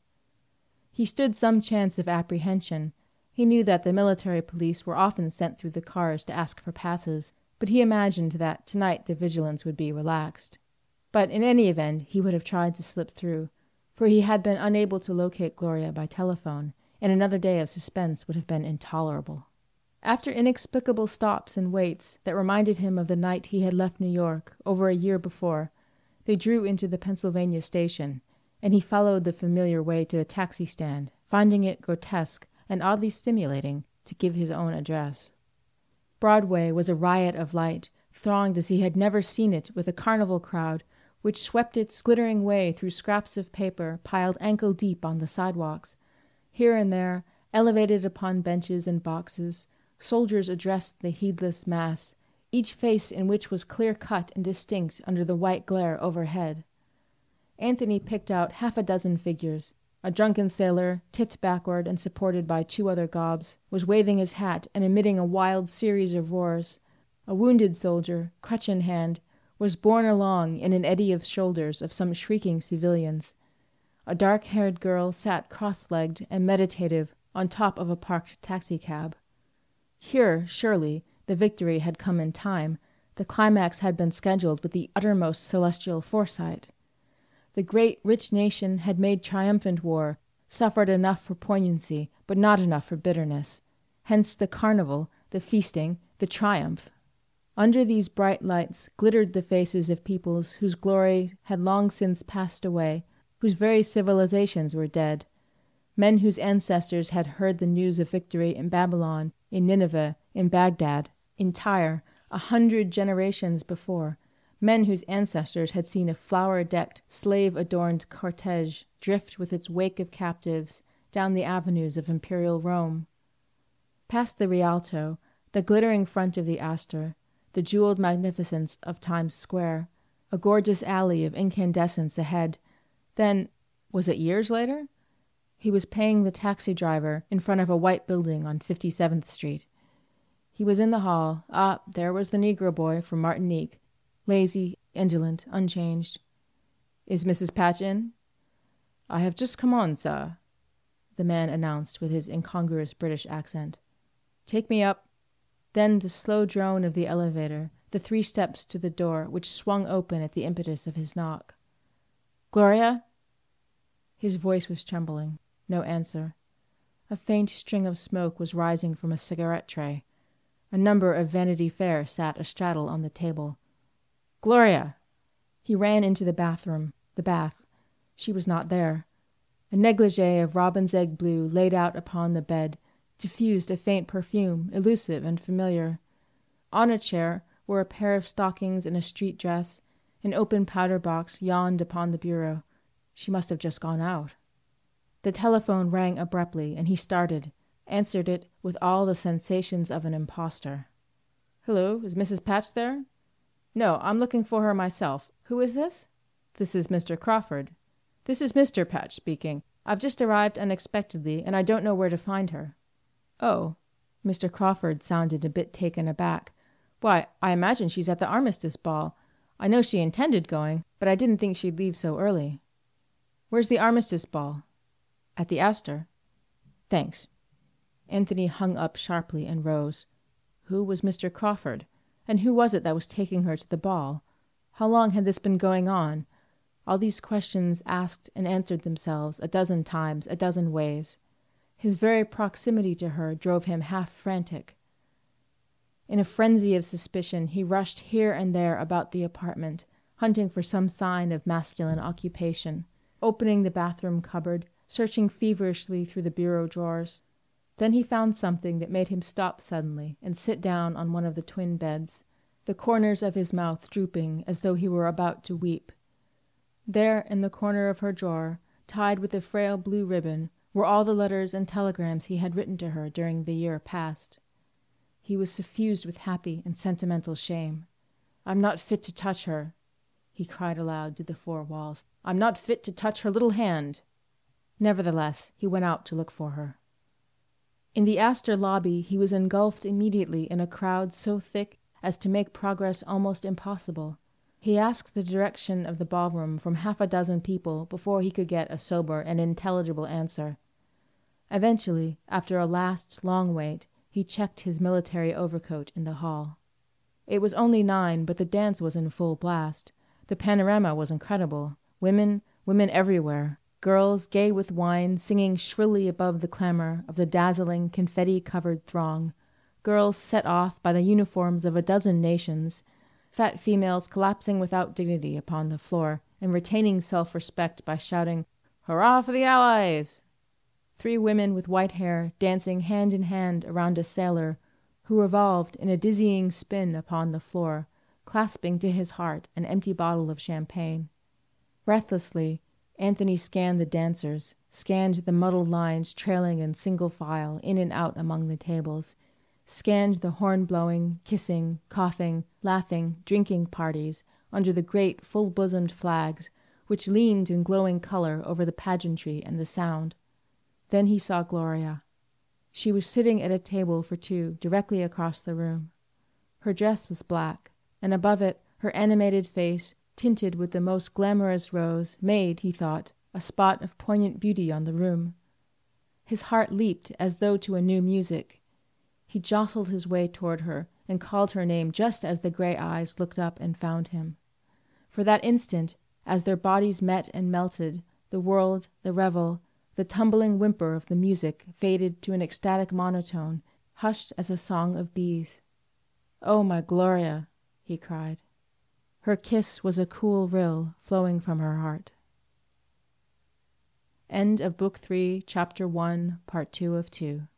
He stood some chance of apprehension. He knew that the military police were often sent through the cars to ask for passes, but he imagined that tonight the vigilance would be relaxed. But in any event he would have tried to slip through, for he had been unable to locate Gloria by telephone, and another day of suspense would have been intolerable. After inexplicable stops and waits that reminded him of the night he had left New York over a year before, they drew into the Pennsylvania station, and he followed the familiar way to the taxi stand, finding it grotesque and oddly stimulating to give his own address. Broadway was a riot of light, thronged as he had never seen it with a carnival crowd which swept its glittering way through scraps of paper piled ankle-deep on the sidewalks. Here and there, elevated upon benches and boxes, soldiers addressed the heedless mass, each face in which was clear-cut and distinct under the white glare overhead. Anthony picked out half a dozen figures. A drunken sailor, tipped backward and supported by two other gobs, was waving his hat and emitting a wild series of roars. A wounded soldier, crutch in hand, was borne along in an eddy of shoulders of some shrieking civilians. A dark-haired girl sat cross-legged and meditative on top of a parked taxicab. Here, surely, the victory had come in time. The climax had been scheduled with the uttermost celestial foresight. The great, rich nation had made triumphant war, suffered enough for poignancy, but not enough for bitterness. Hence the carnival, the feasting, the triumph. Under these bright lights glittered the faces of peoples whose glory had long since passed away, whose very civilizations were dead. Men whose ancestors had heard the news of victory in Babylon, in Nineveh, in Baghdad, in Tyre, 100 generations before. Men whose ancestors had seen a flower-decked, slave-adorned cortege drift with its wake of captives down the avenues of imperial Rome. Past the Rialto, the glittering front of the Astor, the jeweled magnificence of Times Square, a gorgeous alley of incandescence ahead. Then, was it years later? He was paying the taxi driver in front of a white building on 57th Street. He was in the hall. Ah, there was the Negro boy from Martinique, lazy, indolent, unchanged. "Is Mrs. Patch in?" "I have just come on, sir," the man announced with his incongruous British accent. "Take me up." Then the slow drone of the elevator, the 3 steps to the door, which swung open at the impetus of his knock. "Gloria?" His voice was trembling. No answer. A faint string of smoke was rising from a cigarette tray. A number of Vanity Fair sat astraddle on the table. "Gloria!" He ran into the bath. She was not there. A negligee of robin's egg blue laid out upon the bed diffused a faint perfume, elusive and familiar. On a chair were a pair of stockings and a street dress. An open powder-box yawned upon the bureau. She must have just gone out. The telephone rang abruptly, and he started, answered it with all the sensations of an impostor. "Hello, is Mrs. Patch there?" "No, I'm looking for her myself. Who is this?" "This is Mr. Crawford." "This is Mr. Patch speaking. I've just arrived unexpectedly, and I don't know where to find her." "Oh." Mr. Crawford sounded a bit taken aback. "Why, I imagine she's at the Armistice Ball. I know she intended going, but I didn't think she'd leave so early." "Where's the Armistice Ball?" "At the Astor." "Thanks." Anthony hung up sharply and rose. Who was Mr. Crawford? And who was it that was taking her to the ball? How long had this been going on? All these questions asked and answered themselves a dozen times, a dozen ways. His very proximity to her drove him half frantic. In a frenzy of suspicion he rushed here and there about the apartment, hunting for some sign of masculine occupation, opening the bathroom cupboard, searching feverishly through the bureau drawers. Then he found something that made him stop suddenly and sit down on one of the twin beds, the corners of his mouth drooping as though he were about to weep. There, in the corner of her drawer, tied with a frail blue ribbon, were all the letters and telegrams he had written to her during the year past. He was suffused with happy and sentimental shame. "I'm not fit to touch her," he cried aloud to the four walls. "I'm not fit to touch her little hand." Nevertheless, he went out to look for her. In the Astor lobby he was engulfed immediately in a crowd so thick as to make progress almost impossible. He asked the direction of the ballroom from half a dozen people before he could get a sober and intelligible answer. Eventually, after a last long wait, he checked his military overcoat in the hall. It was only 9, but the dance was in full blast. The panorama was incredible. Women everywhere. Girls, gay with wine, singing shrilly above the clamor of the dazzling, confetti-covered throng. Girls set off by the uniforms of a dozen nations. Fat females collapsing without dignity upon the floor and retaining self-respect by shouting, "Hurrah for the Allies!" 3 women with white hair dancing hand in hand around a sailor who revolved in a dizzying spin upon the floor, clasping to his heart an empty bottle of champagne. Breathlessly, Anthony scanned the dancers, scanned the muddled lines trailing in single file in and out among the tables, scanned the horn-blowing, kissing, coughing, laughing, drinking parties under the great full-bosomed flags which leaned in glowing color over the pageantry and the sound. Then he saw Gloria. She was sitting at a table for 2 directly across the room. Her dress was black, and above it her animated face, tinted with the most glamorous rose, made, he thought, a spot of poignant beauty on the room. His heart leaped as though to a new music. He jostled his way toward her and called her name just as the gray eyes looked up and found him. For that instant, as their bodies met and melted, the world, the revel, the tumbling whimper of the music faded to an ecstatic monotone, hushed as a song of bees. "Oh, my Gloria!" he cried. Her kiss was a cool rill flowing from her heart. End of Book 3, Chapter 1, Part 2 of 2.